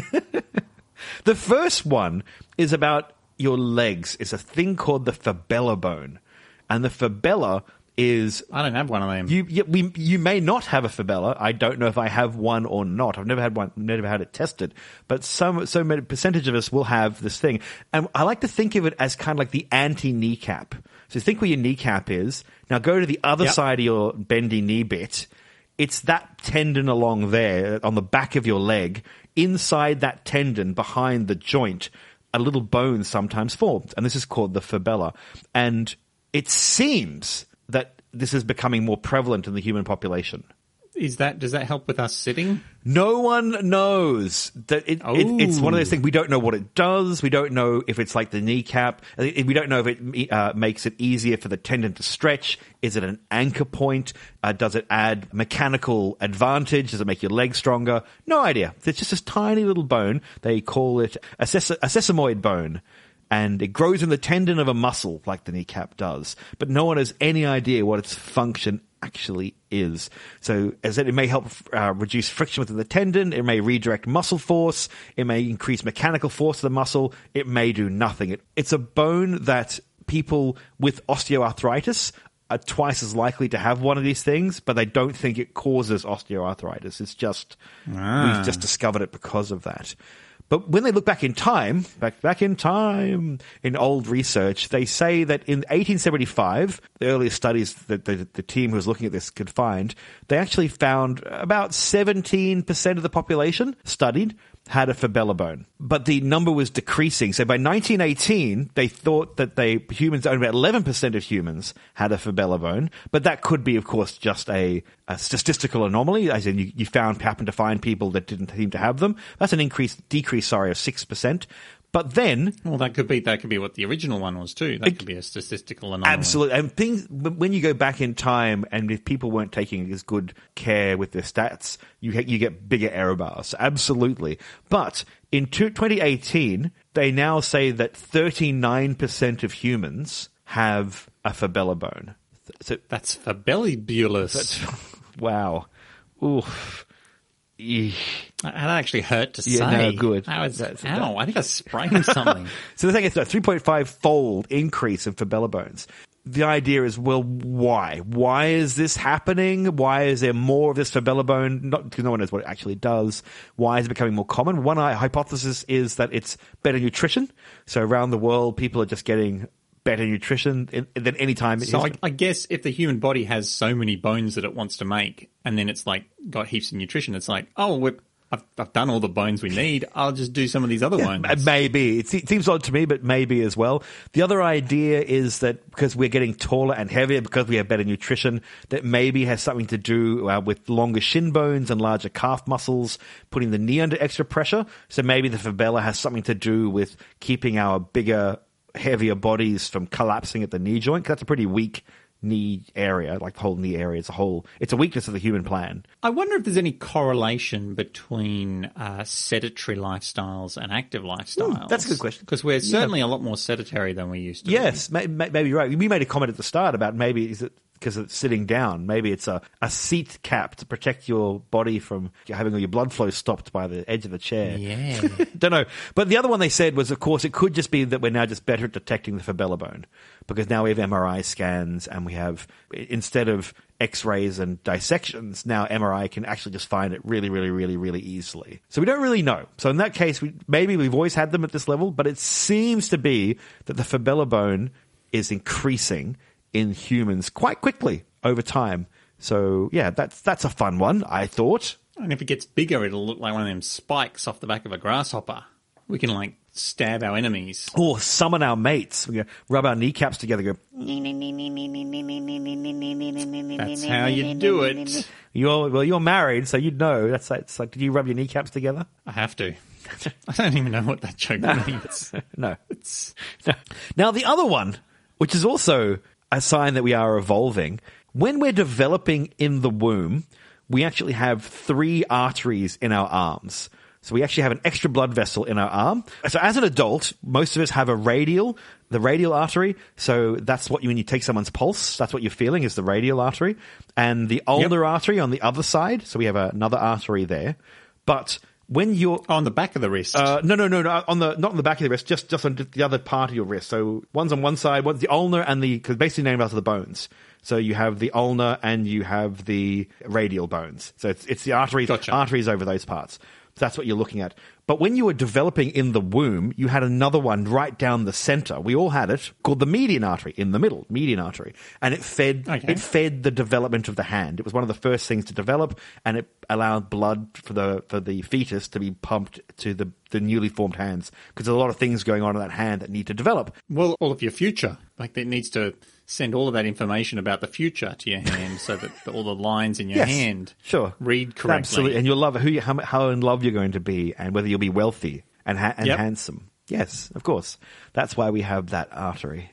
The first one is about your legs. It's a thing called the fibella bone. And the fibella is... I don't have one of them. You, you, we, you may not have a fibella. I don't know if I have one or not. I've never had one, never had it tested. But some, so many percentage of us will have this thing. And I like to think of it as kind of like the anti-kneecap. So think where your kneecap is. Now go to the other Yep. side of your bendy knee bit. It's that tendon along there on the back of your leg. Inside that tendon, behind the joint, a little bone sometimes forms. And this is called the fibella. And it seems that this is becoming more prevalent in the human population. Is that, does that help with us sitting? No one knows that it, it, it's one of those Oh. things. We don't know what it does. We don't know if it's like the kneecap. We don't know if it uh, makes it easier for the tendon to stretch. Is it an anchor point? Uh, does it add mechanical advantage? Does it make your leg stronger? No idea. It's just this tiny little bone. They call it a, ses- a sesamoid bone. And it grows in the tendon of a muscle like the kneecap does. But no one has any idea what its function actually is. So as I said, it may help uh, reduce friction within the tendon. It may redirect muscle force. It may increase mechanical force of the muscle. It may do nothing. It, it's a bone that people with osteoarthritis are twice as likely to have one of these things, but they don't think it causes osteoarthritis. It's just, Ah. we've just discovered it because of that. But when they look back in time, back back in time, in old research, they say that in eighteen seventy-five, the earliest studies that the, the team who was looking at this could find, they actually found about seventeen percent of the population studied had a fibella bone. But the number was decreasing. So by nineteen eighteen, they thought that they humans, only about eleven percent of humans had a fibella bone. But that could be, of course, just a, a statistical anomaly, as in you, you found, happened to find people that didn't seem to have them. That's an increase, decrease, sorry, of six percent. But then... Well, that could be that could be what the original one was too. That could be a statistical anomaly. Absolutely. And things, when you go back in time and if people weren't taking as good care with their stats, you you get bigger error bars. Absolutely. But in twenty eighteen, they now say that thirty-nine percent of humans have a fibella bone. So That's fabulous. that's, wow. Oof. Eesh. That actually hurt to Yeah, say. no, good. I was, That's- ow, I think I sprained something. So the thing is, a three point five fold increase in fibella bones. The idea is, well, why? Why is this happening? Why is there more of this fibella bone? Not because no one knows what it actually does. Why is it becoming more common? One hypothesis is that it's better nutrition. So around the world, people are just getting better nutrition in, than any time. in So I, history. I guess if the human body has so many bones that it wants to make, and then it's like got heaps of nutrition, it's like, oh, we're, I've, I've done all the bones we need. I'll just do some of these other ones. Uh, Maybe. It se- seems odd to me, but maybe as well. The other idea is that because we're getting taller and heavier, because we have better nutrition, that maybe has something to do uh, with longer shin bones and larger calf muscles, putting the knee under extra pressure. So maybe the fibella has something to do with keeping our bigger, heavier bodies from collapsing at the knee joint. 'Cause that's a pretty weak knee area, like the whole knee area as a whole. It's a weakness of the human plan. I wonder if there's any correlation between uh, sedentary lifestyles and active lifestyles. that's a good question. Because we're certainly a lot more sedentary than we used to be. Yes, may, may, maybe you're right. We made a comment at the start about maybe is it because it's sitting down. Maybe it's a, a seat cap to protect your body from having all your blood flow stopped by the edge of the chair. Yeah. Don't know. But the other one they said was, of course, it could just be that we're now just better at detecting the fibella bone because now we have M R I scans and we have, instead of X-rays and dissections, now M R I can actually just find it really, really, really, really easily. So we don't really know. So in that case, we, maybe we've always had them at this level, but it seems to be that the fibella bone is increasing in humans quite quickly over time. So yeah, that's that's a fun one, I thought. And if it gets bigger, it'll look like one of them spikes off the back of a grasshopper. We can, like, stab our enemies. Or summon our mates. We go, rub our kneecaps together, go... That's how you do it. You're, well, you're married, so you'd know. That's like, it's like, did you rub your kneecaps together? I have to. I don't even know what that joke means. No. It's... no. Now, the other one, which is also a sign that we are evolving, when we're developing in the womb, we actually have three arteries in our arms. So we actually have an extra blood vessel in our arm. So as an adult, most of us have a radial, the radial artery. So that's what you, when you take someone's pulse, that's what you're feeling is the radial artery. And the ulnar yep. artery on the other side. So we have another artery there. But when you're... Oh, on the back of the wrist. Uh, no, no, no, no, on the, not on the back of the wrist, just, just on the other part of your wrist. So one's on one side, one's the ulnar and the, because basically named after the bones. So you have the ulnar and you have the radial bones. So it's, it's the arteries, gotcha. arteries over those parts. That's what you're looking at. But when you were developing in the womb, you had another one right down the center. We all had it, called the median artery, in the middle, median artery. And it fed, okay. it fed the development of the hand. It was one of the first things to develop, and it allowed blood for the, for the fetus to be pumped to the, the newly formed hands. Because there's a lot of things going on in that hand that need to develop. Well, all of your future. Like, it needs to send all of that information about the future to your hand so that the, all the lines in your yes, hand sure. read correctly. Absolutely. And you'll love who you, how, how in love you're going to be and whether you'll be wealthy and, ha- and yep. handsome. Yes, of course. That's why we have that artery.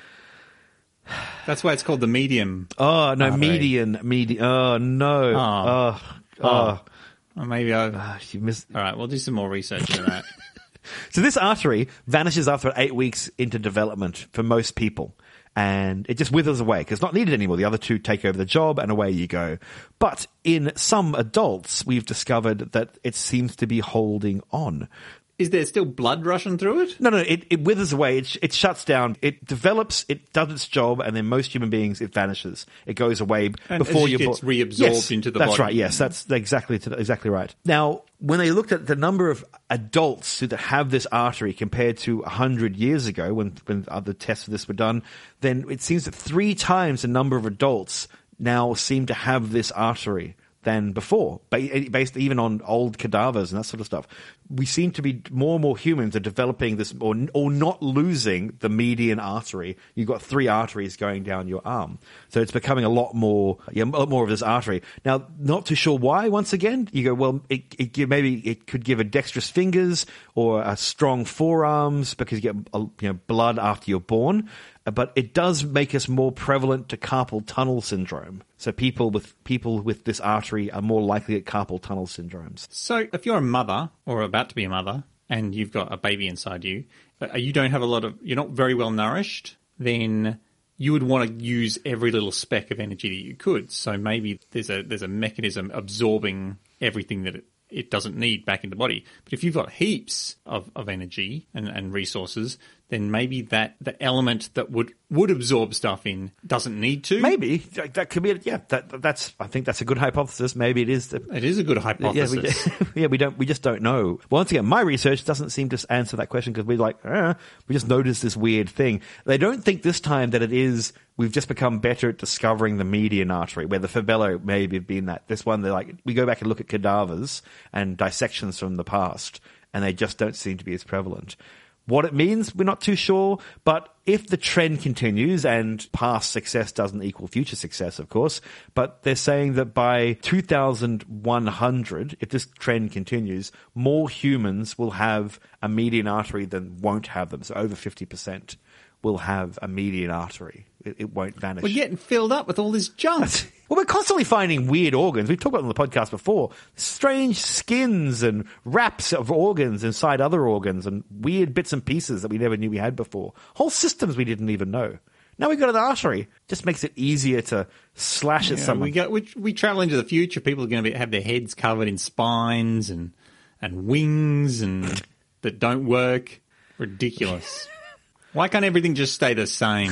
That's why it's called the medium. Oh, no, artery. median. Median. Oh, no. Oh. Oh. oh. oh. Maybe I... Oh, you missed... All right, we'll do some more research into that. So this artery vanishes after eight weeks into development for most people. And it just withers away because it's not needed anymore. The other two take over the job and away you go. But in some adults, we've discovered that it seems to be holding on. Is there still blood rushing through it? No, no, it, it withers away. It, it shuts down. It develops. It does its job, and then most human beings, it vanishes. It goes away and before it you. gets reabsorbed yes, into the that's body. That's right. Yes, that's exactly exactly right. Now, when they looked at the number of adults who have this artery compared to a hundred years ago, when when other tests of this were done, then it seems that three times the number of adults now seem to have this artery than before, based even on old cadavers and that sort of stuff. We seem to be more and more humans are developing this, or or not losing the median artery. You've got three arteries going down your arm, so it's becoming a lot more, yeah, a lot more of this artery. Now, not too sure why. Once again, you go, well, it, it give, maybe it could give a dexterous fingers or a strong forearms because you get you know blood after you're born. But it does make us more prevalent to carpal tunnel syndrome. So people with people with this artery are more likely at carpal tunnel syndromes. So if you're a mother or about to be a mother and you've got a baby inside you, you don't have a lot of, you're not very well nourished, then you would want to use every little speck of energy that you could. So maybe there's a there's a mechanism absorbing everything that it it doesn't need back in the body. But if you've got heaps of, of energy and, and resources, then maybe that the element that would, would absorb stuff in doesn't need to. Maybe. That could be, yeah, that, that's, I think that's a good hypothesis. Maybe it is. The, it is a good hypothesis. Yeah, we, yeah, we don't, we just don't know. Once again, my research doesn't seem to answer that question because we're like, eh, we just noticed this weird thing. They don't think this time that it is, we've just become better at discovering the median artery, where the fibello maybe have been that. This one, they're like, we go back and look at cadavers and dissections from the past, and they just don't seem to be as prevalent. What it means, we're not too sure, but if the trend continues, and past success doesn't equal future success, of course, but they're saying that by two thousand one hundred, if this trend continues, more humans will have a median artery than won't have them. So over fifty percent will have a median artery. It, it won't vanish. We're getting filled up with all this junk. Well, we're constantly finding weird organs. We've talked about it on the podcast before. Strange skins and wraps of organs inside other organs and weird bits and pieces that we never knew we had before. Whole systems we didn't even know. Now we've got an artery. Just makes it easier to slash at yeah, someone. We, go, we, we travel into the future. People are going to be, have their heads covered in spines and, and wings and that don't work. Ridiculous. Why can't everything just stay the same?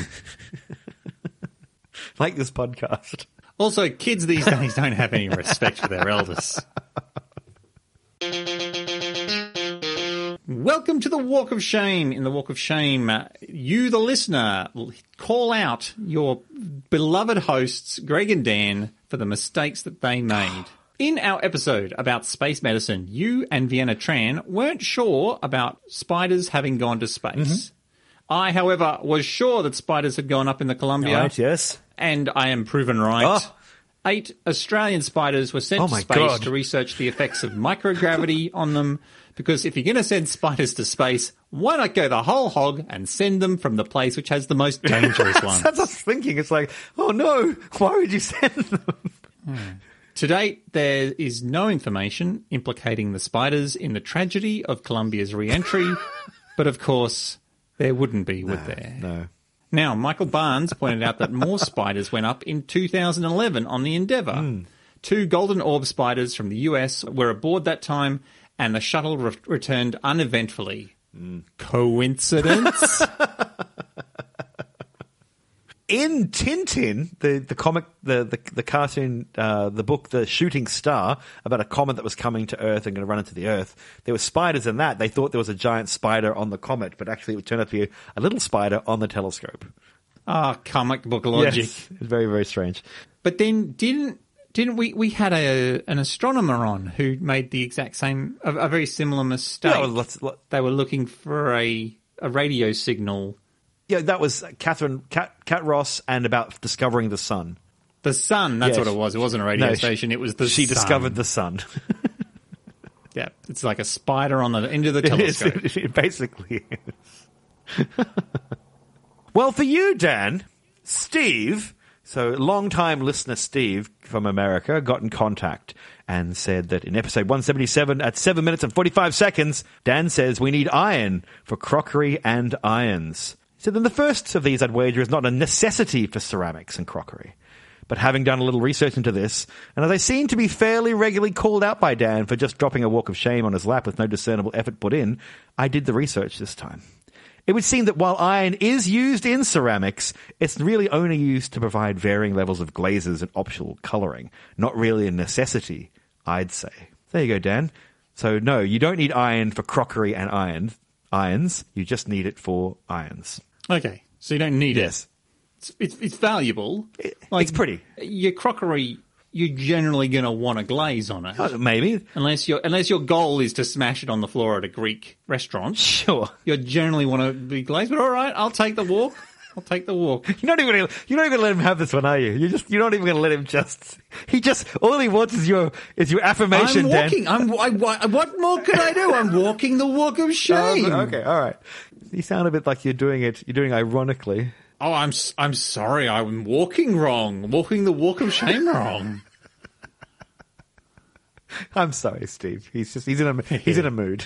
Like this podcast. Also, kids these days don't have any respect for their elders. Welcome to the Walk of Shame. In the Walk of Shame, uh, you, the listener, will call out your beloved hosts, Greg and Dan, for the mistakes that they made. In our episode about space medicine, you and Vienna Tran weren't sure about spiders having gone to space. Mm-hmm. I, however, was sure that spiders had gone up in the Columbia. Right, yes. And I am proven right. Oh. Eight Australian spiders were sent Oh to my space God. to research the effects of microgravity on them, because if you're going to send spiders to space, why not go the whole hog and send them from the place which has the most dangerous ones? That's what I was thinking. It's like, oh no, why would you send them? Hmm. To date, there is no information implicating the spiders in the tragedy of Columbia's re-entry, but of course, there wouldn't be, would no, there? No. Now, Michael Barnes pointed out that more spiders went up in two thousand eleven on the Endeavour. Mm. Two golden orb spiders from the U S were aboard that time, and the shuttle re- returned uneventfully. Mm. Coincidence? In Tintin, the, the comic, the, the, the cartoon, uh, the book, The Shooting Star, about a comet that was coming to Earth and going to run into the Earth, there were spiders in that. They thought there was a giant spider on the comet, but actually it would turn out to be a little spider on the telescope. Ah, oh, comic book logic. Yes, it's very, very strange. But then didn't didn't we we had a an astronomer on who made the exact same, a, a very similar mistake. Yeah, well, let's, let, they were looking for a a radio signal. Yeah, that was Catherine, Cat, Cat Ross, and about discovering the sun. The sun, that's yes. what it was. It wasn't a radio no, station, it was the she sun. She discovered the sun. Yeah, it's like a spider on the end of the telescope. It, is, it basically is. Well, for you, Dan, Steve, so long-time listener Steve from America got in contact and said that in episode one seventy-seven at seven minutes and forty-five seconds, Dan says we need iron for crockery and irons. He said, then the first of these, I'd wager, is not a necessity for ceramics and crockery. But having done a little research into this, and as I seem to be fairly regularly called out by Dan for just dropping a walk of shame on his lap with no discernible effort put in, I did the research this time. It would seem that while iron is used in ceramics, it's really only used to provide varying levels of glazes and optional colouring. Not really a necessity, I'd say. There you go, Dan. So no, you don't need iron for crockery and iron, irons. You just need it for irons. Okay, so you don't need yes. it. It's, it's, it's valuable. It, like, it's pretty. Your crockery, you're generally going to want a glaze on it. Uh, maybe. Unless, your unless your goal is to smash it on the floor at a Greek restaurant. Sure. You generally want to be glazed, but all right, I'll take the walk. I'll take the walk. You're not even gonna, you're not even going to let him have this one, are you? You're just, you're not even going to let him just, he just, all he wants is your, is your affirmation, I'm walking. Dan. I'm, I, what more could I do? I'm walking the walk of shame. Um, okay, all right. You sound a bit like you're doing it, you're doing it ironically. Oh, I'm, I'm sorry. I'm walking wrong. Walking the walk of shame wrong. I'm sorry, Steve. He's just, he's in a, he's in a mood.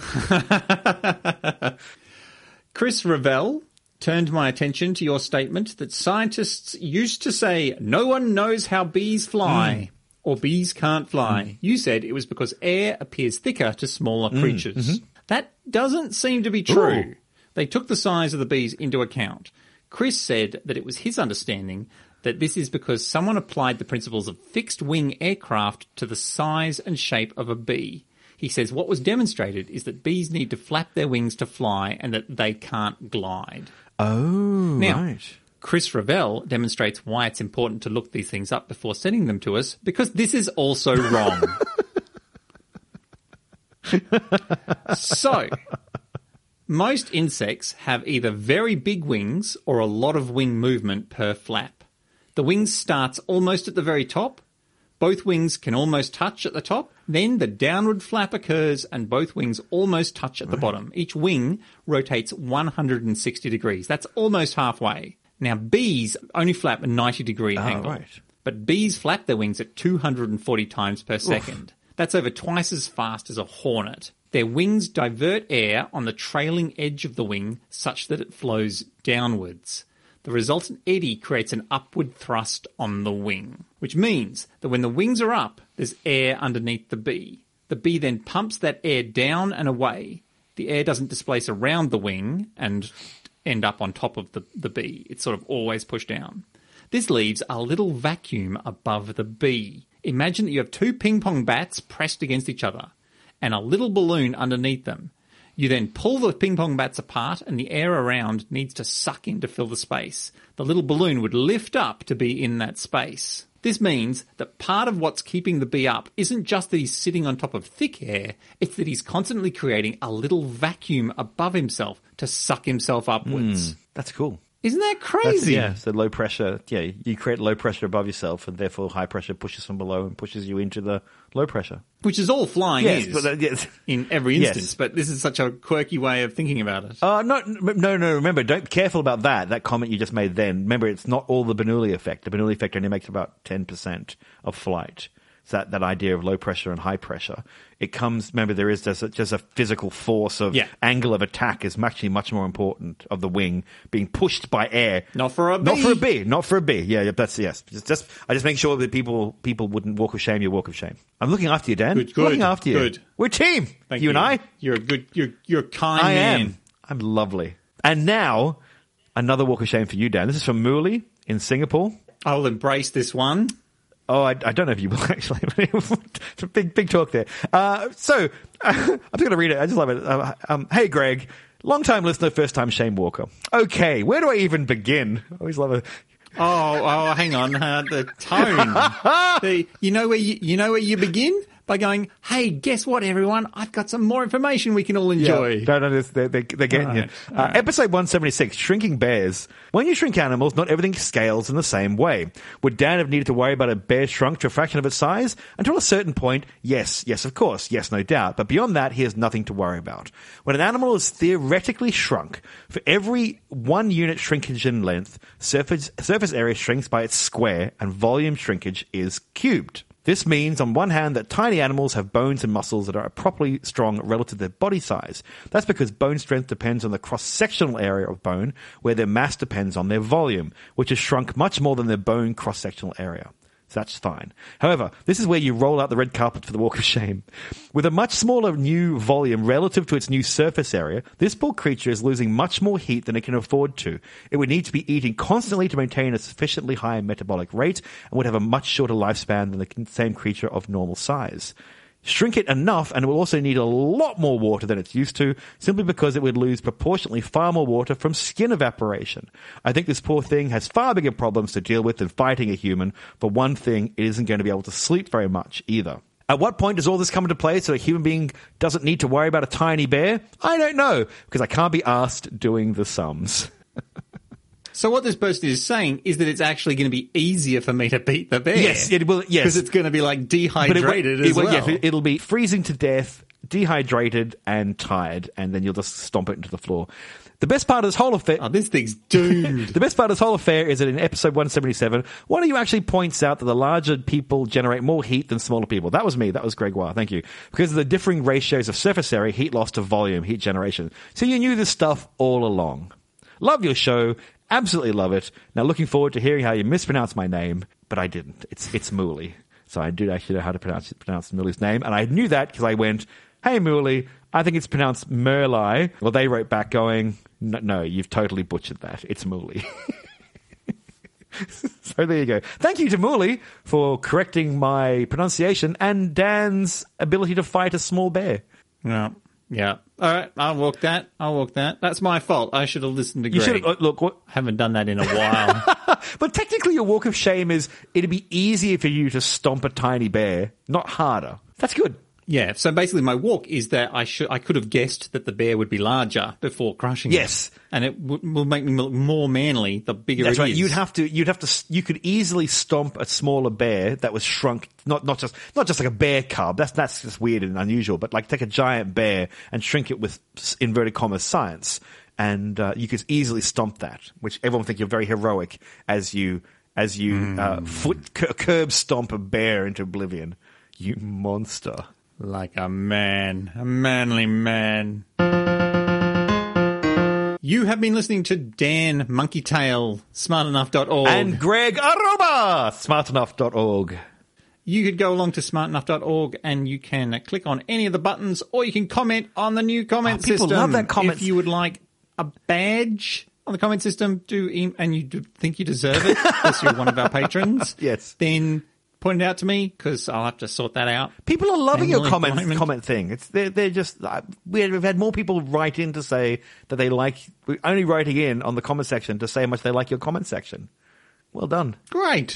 Chris Ravel turned my attention to your statement that scientists used to say no one knows how bees fly, mm. or bees can't fly. Mm. You said it was because air appears thicker to smaller mm. creatures. Mm-hmm. That doesn't seem to be true. Ooh. They took the size of the bees into account. Chris said that it was his understanding that this is because someone applied the principles of fixed-wing aircraft to the size and shape of a bee. He says what was demonstrated is that bees need to flap their wings to fly and that they can't glide. Oh, now, right. Chris Ravel demonstrates why it's important to look these things up before sending them to us, because this is also wrong. So, most insects have either very big wings or a lot of wing movement per flap. The wing starts almost at the very top. Both wings can almost touch at the top. Then the downward flap occurs and both wings almost touch at the right. bottom. Each wing rotates one hundred sixty degrees. That's almost halfway. Now, bees only flap a ninety degree oh, angle. Right. But bees flap their wings at two hundred forty times per second. Oof. That's over twice as fast as a hornet. Their wings divert air on the trailing edge of the wing such that it flows downwards. The resultant eddy creates an upward thrust on the wing, which means that when the wings are up, there's air underneath the bee. The bee then pumps that air down and away. The air doesn't displace around the wing and end up on top of the, the bee. It's sort of always pushed down. This leaves a little vacuum above the bee. Imagine that you have two ping pong bats pressed against each other and a little balloon underneath them. You then pull the ping pong bats apart and the air around needs to suck in to fill the space. The little balloon would lift up to be in that space. This means that part of what's keeping the bee up isn't just that he's sitting on top of thick air, it's that he's constantly creating a little vacuum above himself to suck himself upwards. Mm, that's cool. Isn't that That's, crazy? yeah, so low pressure. Yeah, you create low pressure above yourself, and therefore high pressure pushes from below and pushes you into the low pressure. Which is all flying Yes, is but, uh, yes. in every Yes. instance. But this is such a quirky way of thinking about it. Uh, no, no, no, remember, don't be careful about that, that comment you just made then. Remember, it's not all the Bernoulli effect. The Bernoulli effect only makes about ten percent of flight. So that, that idea of low pressure and high pressure. It comes, remember, there is just a, just a physical force of Yeah. angle of attack is actually much more important of the wing being pushed by air. Not for a bee. Not for a bee. Not for a bee. Yeah, yeah, that's, yes. Just, just, I just make sure that people, people wouldn't walk of shame your walk of shame. I'm looking after you, Dan. Good, I'm good, looking after you. good. We're a team. Thank you and I. You're a good, you're, you're a kind I man. am. I'm lovely. And now, another walk of shame for you, Dan. This is from Muli in Singapore. I'll embrace this one. Oh, I, I don't know if you will actually. It's a big, big talk there. Uh, so, I'm just going to read it. I just love it. Uh, um, hey, Greg. Long-time listener, first-time Shane Walker. Okay, where do I even begin? I always love it. Oh, oh, hang on. Uh, the tone. the, you know where you, you know where you begin? By going, hey, guess what, everyone? I've got some more information we can all enjoy. No, no, they're, they're, they're getting All you. right, Uh, all right. Episode one seventy-six, Shrinking Bears. When you shrink animals, not everything scales in the same way. Would Dan have needed to worry about a bear shrunk to a fraction of its size? Until a certain point, yes, yes, of course, yes, no doubt. But beyond that, he has nothing to worry about. When an animal is theoretically shrunk, for every one unit shrinkage in length, surface, surface area shrinks by its square, and volume shrinkage is cubed. This means, on one hand, that tiny animals have bones and muscles that are properly strong relative to their body size. That's because bone strength depends on the cross-sectional area of bone, where their mass depends on their volume, which has shrunk much more than their bone cross-sectional area. So that's fine. However, this is where you roll out the red carpet for the walk of shame. With a much smaller new volume relative to its new surface area, this poor creature is losing much more heat than it can afford to. It would need to be eating constantly to maintain a sufficiently high metabolic rate and would have a much shorter lifespan than the same creature of normal size. Shrink it enough and it will also need a lot more water than it's used to, simply because it would lose proportionately far more water from skin evaporation. I think this poor thing has far bigger problems to deal with than fighting a human. For one thing, it isn't going to be able to sleep very much either. At what point does all this come into play so a human being doesn't need to worry about a tiny bear? I don't know, because I can't be asked doing the sums. So what this person is saying is that it's actually going to be easier for me to beat the bear. Yes, it will. Yes, Because it's going to be like dehydrated it, as will- well. yes, it'll be freezing to death, dehydrated, and tired, and then you'll just stomp it into the floor. The best part of this whole affair... Oh, this thing's doomed. The best part of this whole affair is that in episode one seventy-seven, one of you actually points out that the larger people generate more heat than smaller people. That was me. That was Gregoire. Thank you. Because of the differing ratios of surface area, heat loss to volume, heat generation. So you knew this stuff all along. Love your show. Absolutely love it. Now looking forward to hearing how you mispronounce my name, but I didn't. It's it's Mooley. So I do actually know how to pronounce pronounce Mooley's name, and I knew that because I went, hey Mooley, I think it's pronounced Merli. Well, they wrote back going, no, no you've totally butchered that. It's Mooley. So there you go. Thank you to Mooley for correcting my pronunciation and Dan's ability to fight a small bear. Yeah. Yeah. All right. I'll walk that. I'll walk that. That's my fault. I should have listened to You Greg. should have, look, what, Haven't done that in a while. but technically your walk of shame is it'd be easier for you to stomp a tiny bear, not harder. That's good. Yeah. So basically my walk is that I should, I could have guessed that the bear would be larger before crushing Yes. it. And it w- will make me look more manly the bigger That's it right. is. You'd have to, you'd have to, you could easily stomp a smaller bear that was shrunk, not, not just, not just like a bear cub. That's, that's just weird and unusual, but like take a giant bear and shrink it with inverted commas science. And, uh, you could easily stomp that, which everyone would think you're very heroic as you, as you, mm. uh, foot, cur- curb stomp a bear into oblivion. You monster. Like a man. A manly man. You have been listening to Dan Monkeytail, smart enough dot org. And Greg Aruba, smart enough dot org. You could go along to smart enough dot org and you can click on any of the buttons, or you can comment on the new comment Oh, people system. love that comment. If you would like a badge on the comment system, do em- and you do think you deserve it because you're one of our patrons, Yes. then point it out to me because I'll have to sort that out. People are loving your Manually comment employment. comment thing. It's they're they're just uh, we've had more people write in to say that they like we're only writing in on the comment section to say how much they like your comment section. Well done. Great.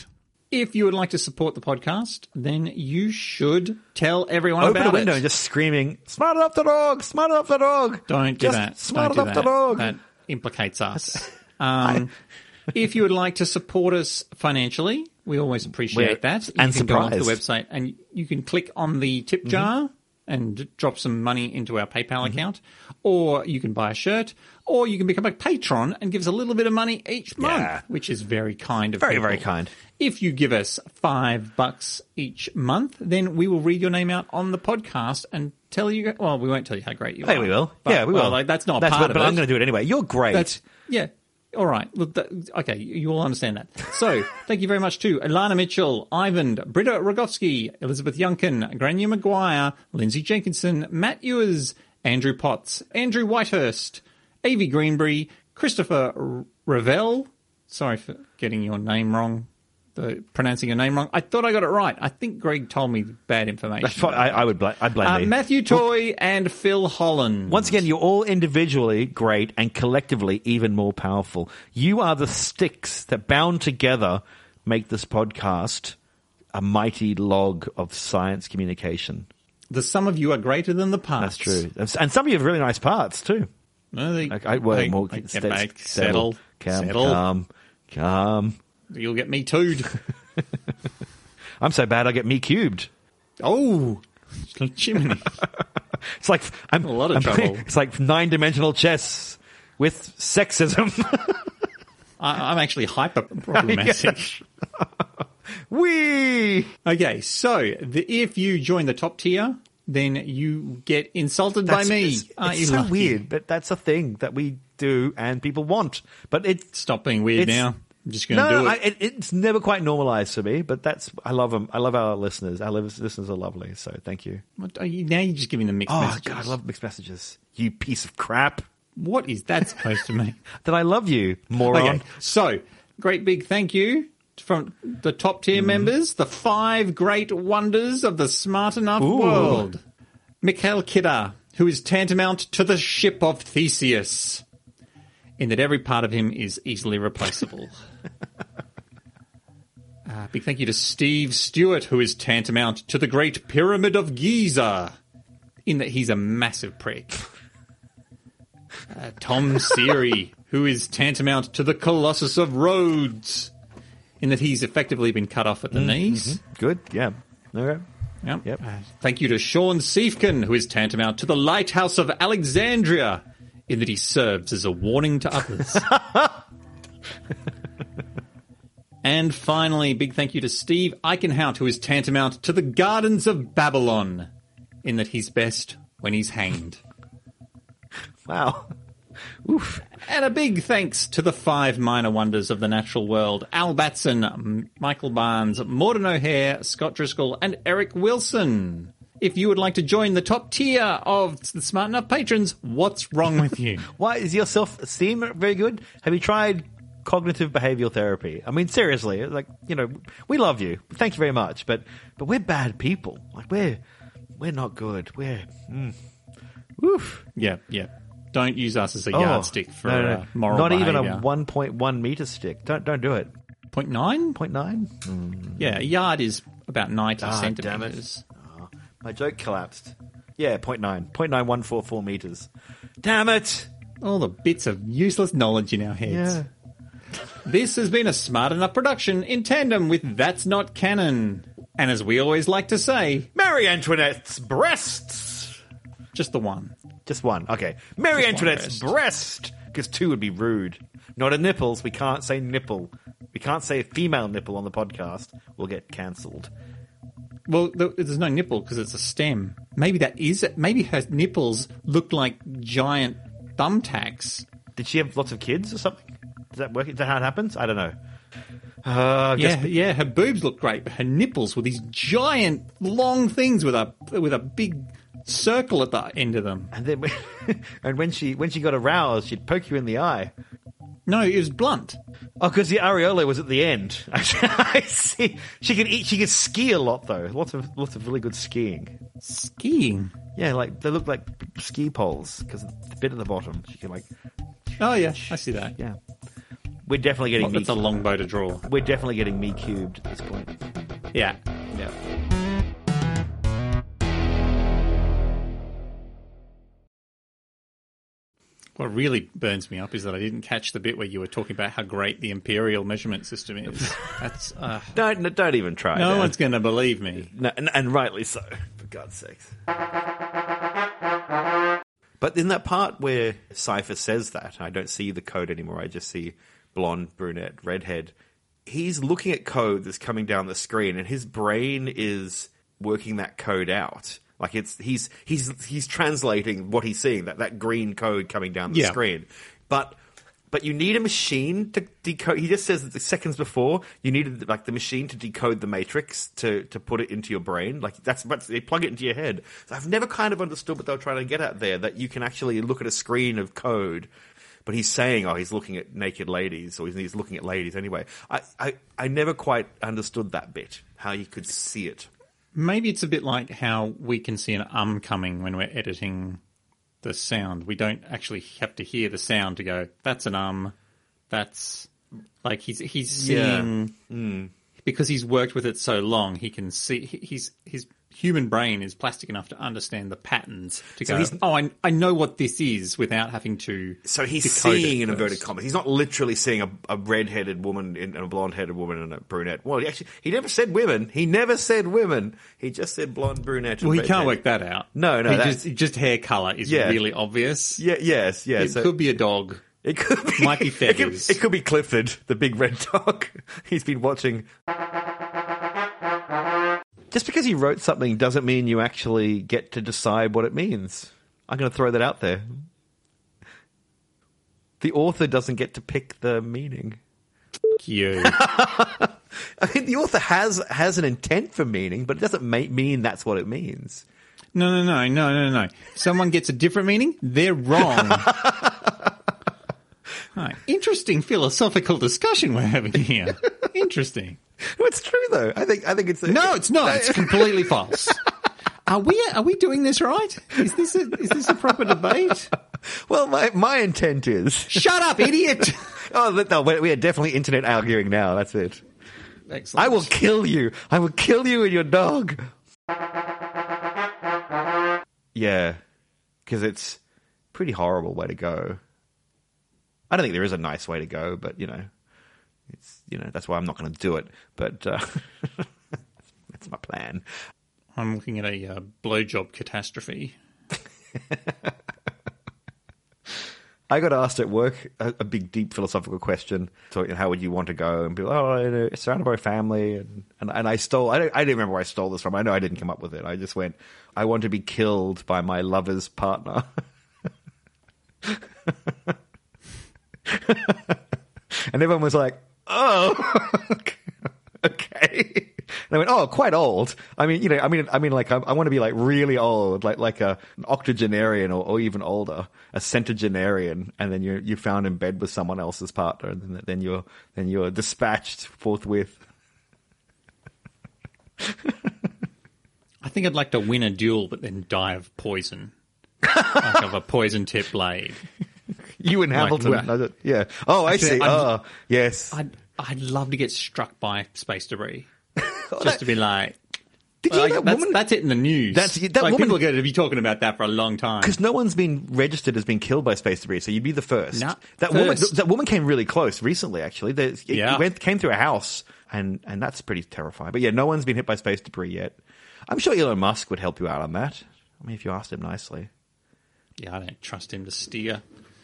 If you would like to support the podcast, then you should tell everyone Open about a window it. and just screaming, smart enough the dog, smart enough the dog. Don't do just that. Smart Don't do enough that. the dog. That implicates us. Um, if you would like to support us financially, we always appreciate We're- that. You and can go onto the surprised. website and you can click on the tip Mm-hmm. jar and drop some money into our PayPal account, or you can buy a shirt, or you can become a patron and give us a little bit of money each month, Yeah. which is very kind of Very, people. very kind. If you give us five bucks each month, then we will read your name out on the podcast and tell you. Well, we won't tell you how great you Hey, are. we will. But, yeah, we will. well, like, that's not that's part what, of but it. I'm going to do it anyway. You're great. That's yeah. All right. Well, that, okay, you all understand that. So, thank you very much to Alana Mitchell, Ivan, Britta Rogovsky, Elizabeth Youngkin, Grania Maguire, Lindsay Jenkinson, Matt Ewers, Andrew Potts, Andrew Whitehurst, Avi Greenbury, Christopher R- Ravel. Sorry for getting your name wrong, the pronouncing your name wrong. I thought I got it right. I think Greg told me bad information. That's fine. I, I would blame, I'd blame uh, me. Matthew Toy and Phil Holland. Once again, you're all individually great and collectively even more powerful. You are the sticks that bound together make this podcast a mighty log of science communication. The sum of you are greater than the parts. That's true. And some of you have really nice parts too. No, they, Like, I, well, they- more, they get st- back, settle, settle, calm, settle. calm, calm. You'll get me too'd. I'm so bad I get me cubed. Oh, chimney. It's like I'm A lot of I'm trouble. playing- It's like nine-dimensional chess with sexism. I, I'm actually hyper problematic. Wee. Okay, so the, if you join the top tier, then you get insulted by me. It's, Aren't it's you so lucky? weird, but that's a thing that we do and people want. But it Stop being weird It's- now. I'm just going to no, do I, it. it, it's never quite normalized for me. But that's I love them. I love our listeners. Our lis- listeners are lovely. So thank you. What are you, now you're just giving them mixed Oh messages. God, I love mixed messages. You piece of crap. What is that supposed to mean? That I love you, moron. Okay, so great big thank you from the top tier members, the five great wonders of the Smart Enough Ooh. world. Mikhail Kidder, who is tantamount to the ship of Theseus, in that every part of him is easily replaceable. uh, big thank you to Steve Stewart, who is tantamount to the Great Pyramid of Giza, in that he's a massive prick. Uh, Tom Seary, who is tantamount to the Colossus of Rhodes, in that he's effectively been cut off at the knees. Good. Yeah. Okay. Yep. Yep. Uh, thank you to Sean Siefkin, who is tantamount to the Lighthouse of Alexandria, in that he serves as a warning to others. And finally, big thank you to Steve Eichenhout, who is tantamount to the Gardens of Babylon, in that he's best when he's hanged. Wow. Oof. And a big thanks to the five minor wonders of the natural world: Al Batson, M- Michael Barnes, Morden O'Hare, Scott Driscoll, and Eric Wilson. If you would like to join the top tier of the Smart Enough patrons, what's wrong with you? Why is your self-esteem very good? Have you tried cognitive behavioral therapy? I mean, seriously, like, you know, we love you. Thank you very much, but but we're bad people. Like we're we're not good. We're mm, oof. Yeah, yeah. Don't use us as a Oh, yardstick for no, no, no. Uh, moral Not behavior. even a one point one meter stick. Don't don't do it. Point nine? Point nine. Yeah, a yard is about ninety Ah, damn it. centimetres. My joke collapsed. Yeah, point nine. Point nine one four four meters. Damn it. All the bits of useless knowledge in our heads. Yeah. This has been a Smart Enough production in tandem with That's Not Canon. And as we always like to say, Marie Antoinette's breasts. just the one. Just one. Okay. Marie Just one Antoinette's breast. breast. Because two would be rude. Not a nipples. We can't say nipple. We can't say female nipple on the podcast. We'll get cancelled. Well, th- there's no nipple because it's a stem. Maybe that is it. Maybe her nipples look like giant thumbtacks. Did she have lots of kids or something? Does that work? Is that how it happens? I don't know. Uh, Yeah, just- yeah. Her boobs look great, but her nipples were these giant, long things with a with a big circle at the end of them. And then, and when she when she got aroused, she'd poke you in the eye. No, it was blunt. Oh, because the areola was at the end. I see. She could eat. She could ski a lot though. Lots of lots of really good skiing. Skiing. Yeah, like they look like ski poles because the bit at the bottom. She could like, Oh yeah, I see that. yeah. We're definitely getting Well, me. that's a long bow to draw. We're definitely getting me cubed at this point. Yeah. Yeah. What really burns me up is that I didn't catch the bit where you were talking about how great the imperial measurement system is. That's uh, Don't no, don't even try. no Dan. one's going to believe me. No, and, and rightly so, for God's sakes. But in that part where Cypher says that, I don't see the code anymore. I just see blonde, brunette, redhead. He's looking at code that's coming down the screen, and his brain is working that code out. Like it's he's he's he's translating what he's seeing, that, that green code coming down the Yeah. screen. But but you need a machine to decode. He just says that the seconds before you needed like the machine to decode the matrix to, to put it into your brain. Like that's but they plug it into your head. So I've never kind of understood what they were trying to get at there. That you can actually look at a screen of code. But he's saying, oh, he's looking at naked ladies, or he's, he's looking at ladies anyway. I, I, I never quite understood that bit, how you could see it. Maybe it's a bit like how we can see an um coming when we're editing the sound. We don't actually have to hear the sound to go, that's an um, that's like he's he's seeing Yeah. Mm. because he's worked with it so long. He can see he's his human brain is plastic enough to understand the patterns to So go. he's- Oh, I I know what this is without having to. So he's decode it seeing in first. inverted commas. He's not literally seeing a, a red-headed woman and a blonde-headed woman and a brunette. Well, he actually, he never said women. He never said women. He just said blonde, brunette, and Well, he can't redhead. work that out. No, no, He that's- just just hair color is Yeah. really obvious. Yeah, yes, yes. It So- could be a dog. It could be, Might be it could- feathers. It could, be Clifford, the big red dog. He's been watching. Just because he wrote something doesn't mean you actually get to decide what it means. I'm going to throw that out there. The author doesn't get to pick the meaning. You. I mean, the author has has an intent for meaning, but it doesn't ma- mean that's what it means. No, no, no, no, no, no. Someone gets a different meaning, they're wrong. Right. Interesting philosophical discussion we're having here. Interesting. No, it's true though. I think I think it's a, No, it's not. It's completely false. Are we are we doing this right? Is this a, is this a proper debate? Well, my my intent is. Shut up, idiot! Oh, no, we are definitely internet arguing now. That's it. Excellent. I will kill you. I will kill you and your dog. Yeah, because it's a pretty horrible way to go. I don't think there is a nice way to go, but you know, it's you know that's why I'm not going to do it. But uh, that's my plan. I'm looking at a uh, blowjob catastrophe. I got asked at work a, a big, deep philosophical question. So, you know, how would you want to go? And be like, oh, you know, surrounded by family. And, and, and I stole, I don't, I didn't remember where I stole this from. I know I didn't come up with it. I just went, I want to be killed by my lover's partner. And everyone was like, oh, okay. And I went, oh, quite old. I mean, you know, I mean, I mean, like, I, I want to be like really old, like like a an octogenarian or, or even older, a centenarian, and then you're you found in bed with someone else's partner, and then, then you're then you're dispatched forthwith. I think I'd like to win a duel, but then die of poison, like of a poison-tipped blade. You and Hamilton, Like, no, yeah. Oh, I Actually, see. I'd- Oh, yes. I'd I'd love to get struck by space debris, just to be like. Did you Like, know that that's, woman? that's it in the news. That's- that like, woman- people are going to be talking about that for a long time. Because no one's been registered as being killed by space debris, so you'd be the first. No, that first. woman, that woman came really close recently. Actually, There- it, Yeah. it went, came through a house, and and that's pretty terrifying. But yeah, no one's been hit by space debris yet. I'm sure Elon Musk would help you out on that. I mean, if you asked him nicely. Yeah, I don't trust him to steer.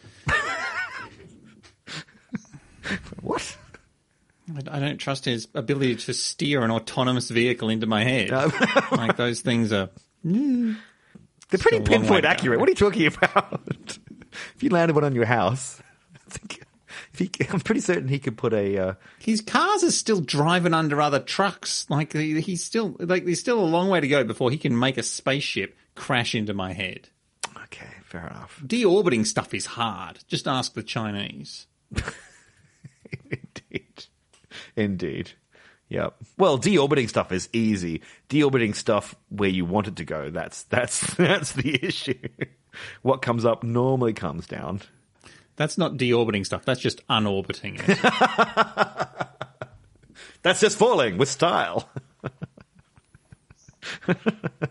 What? I, I don't trust his ability to steer an autonomous vehicle into my head. Like those things are. They're pretty a long way pinpoint to go. accurate. What are you talking about? If you landed one on your house, I think if he, I'm pretty certain he could put a. Uh, His cars are still driving under other trucks. Like he- he's still like there's still a long way to go before he can make a spaceship crash into my head. okay, fair enough. Deorbiting stuff is hard. Just ask the Chinese. Indeed. Indeed. Yep. Well, deorbiting stuff is easy. Deorbiting stuff where you want it to go, that's that's that's the issue. What comes up normally comes down. That's not deorbiting stuff. That's just unorbiting it. That's just falling with style.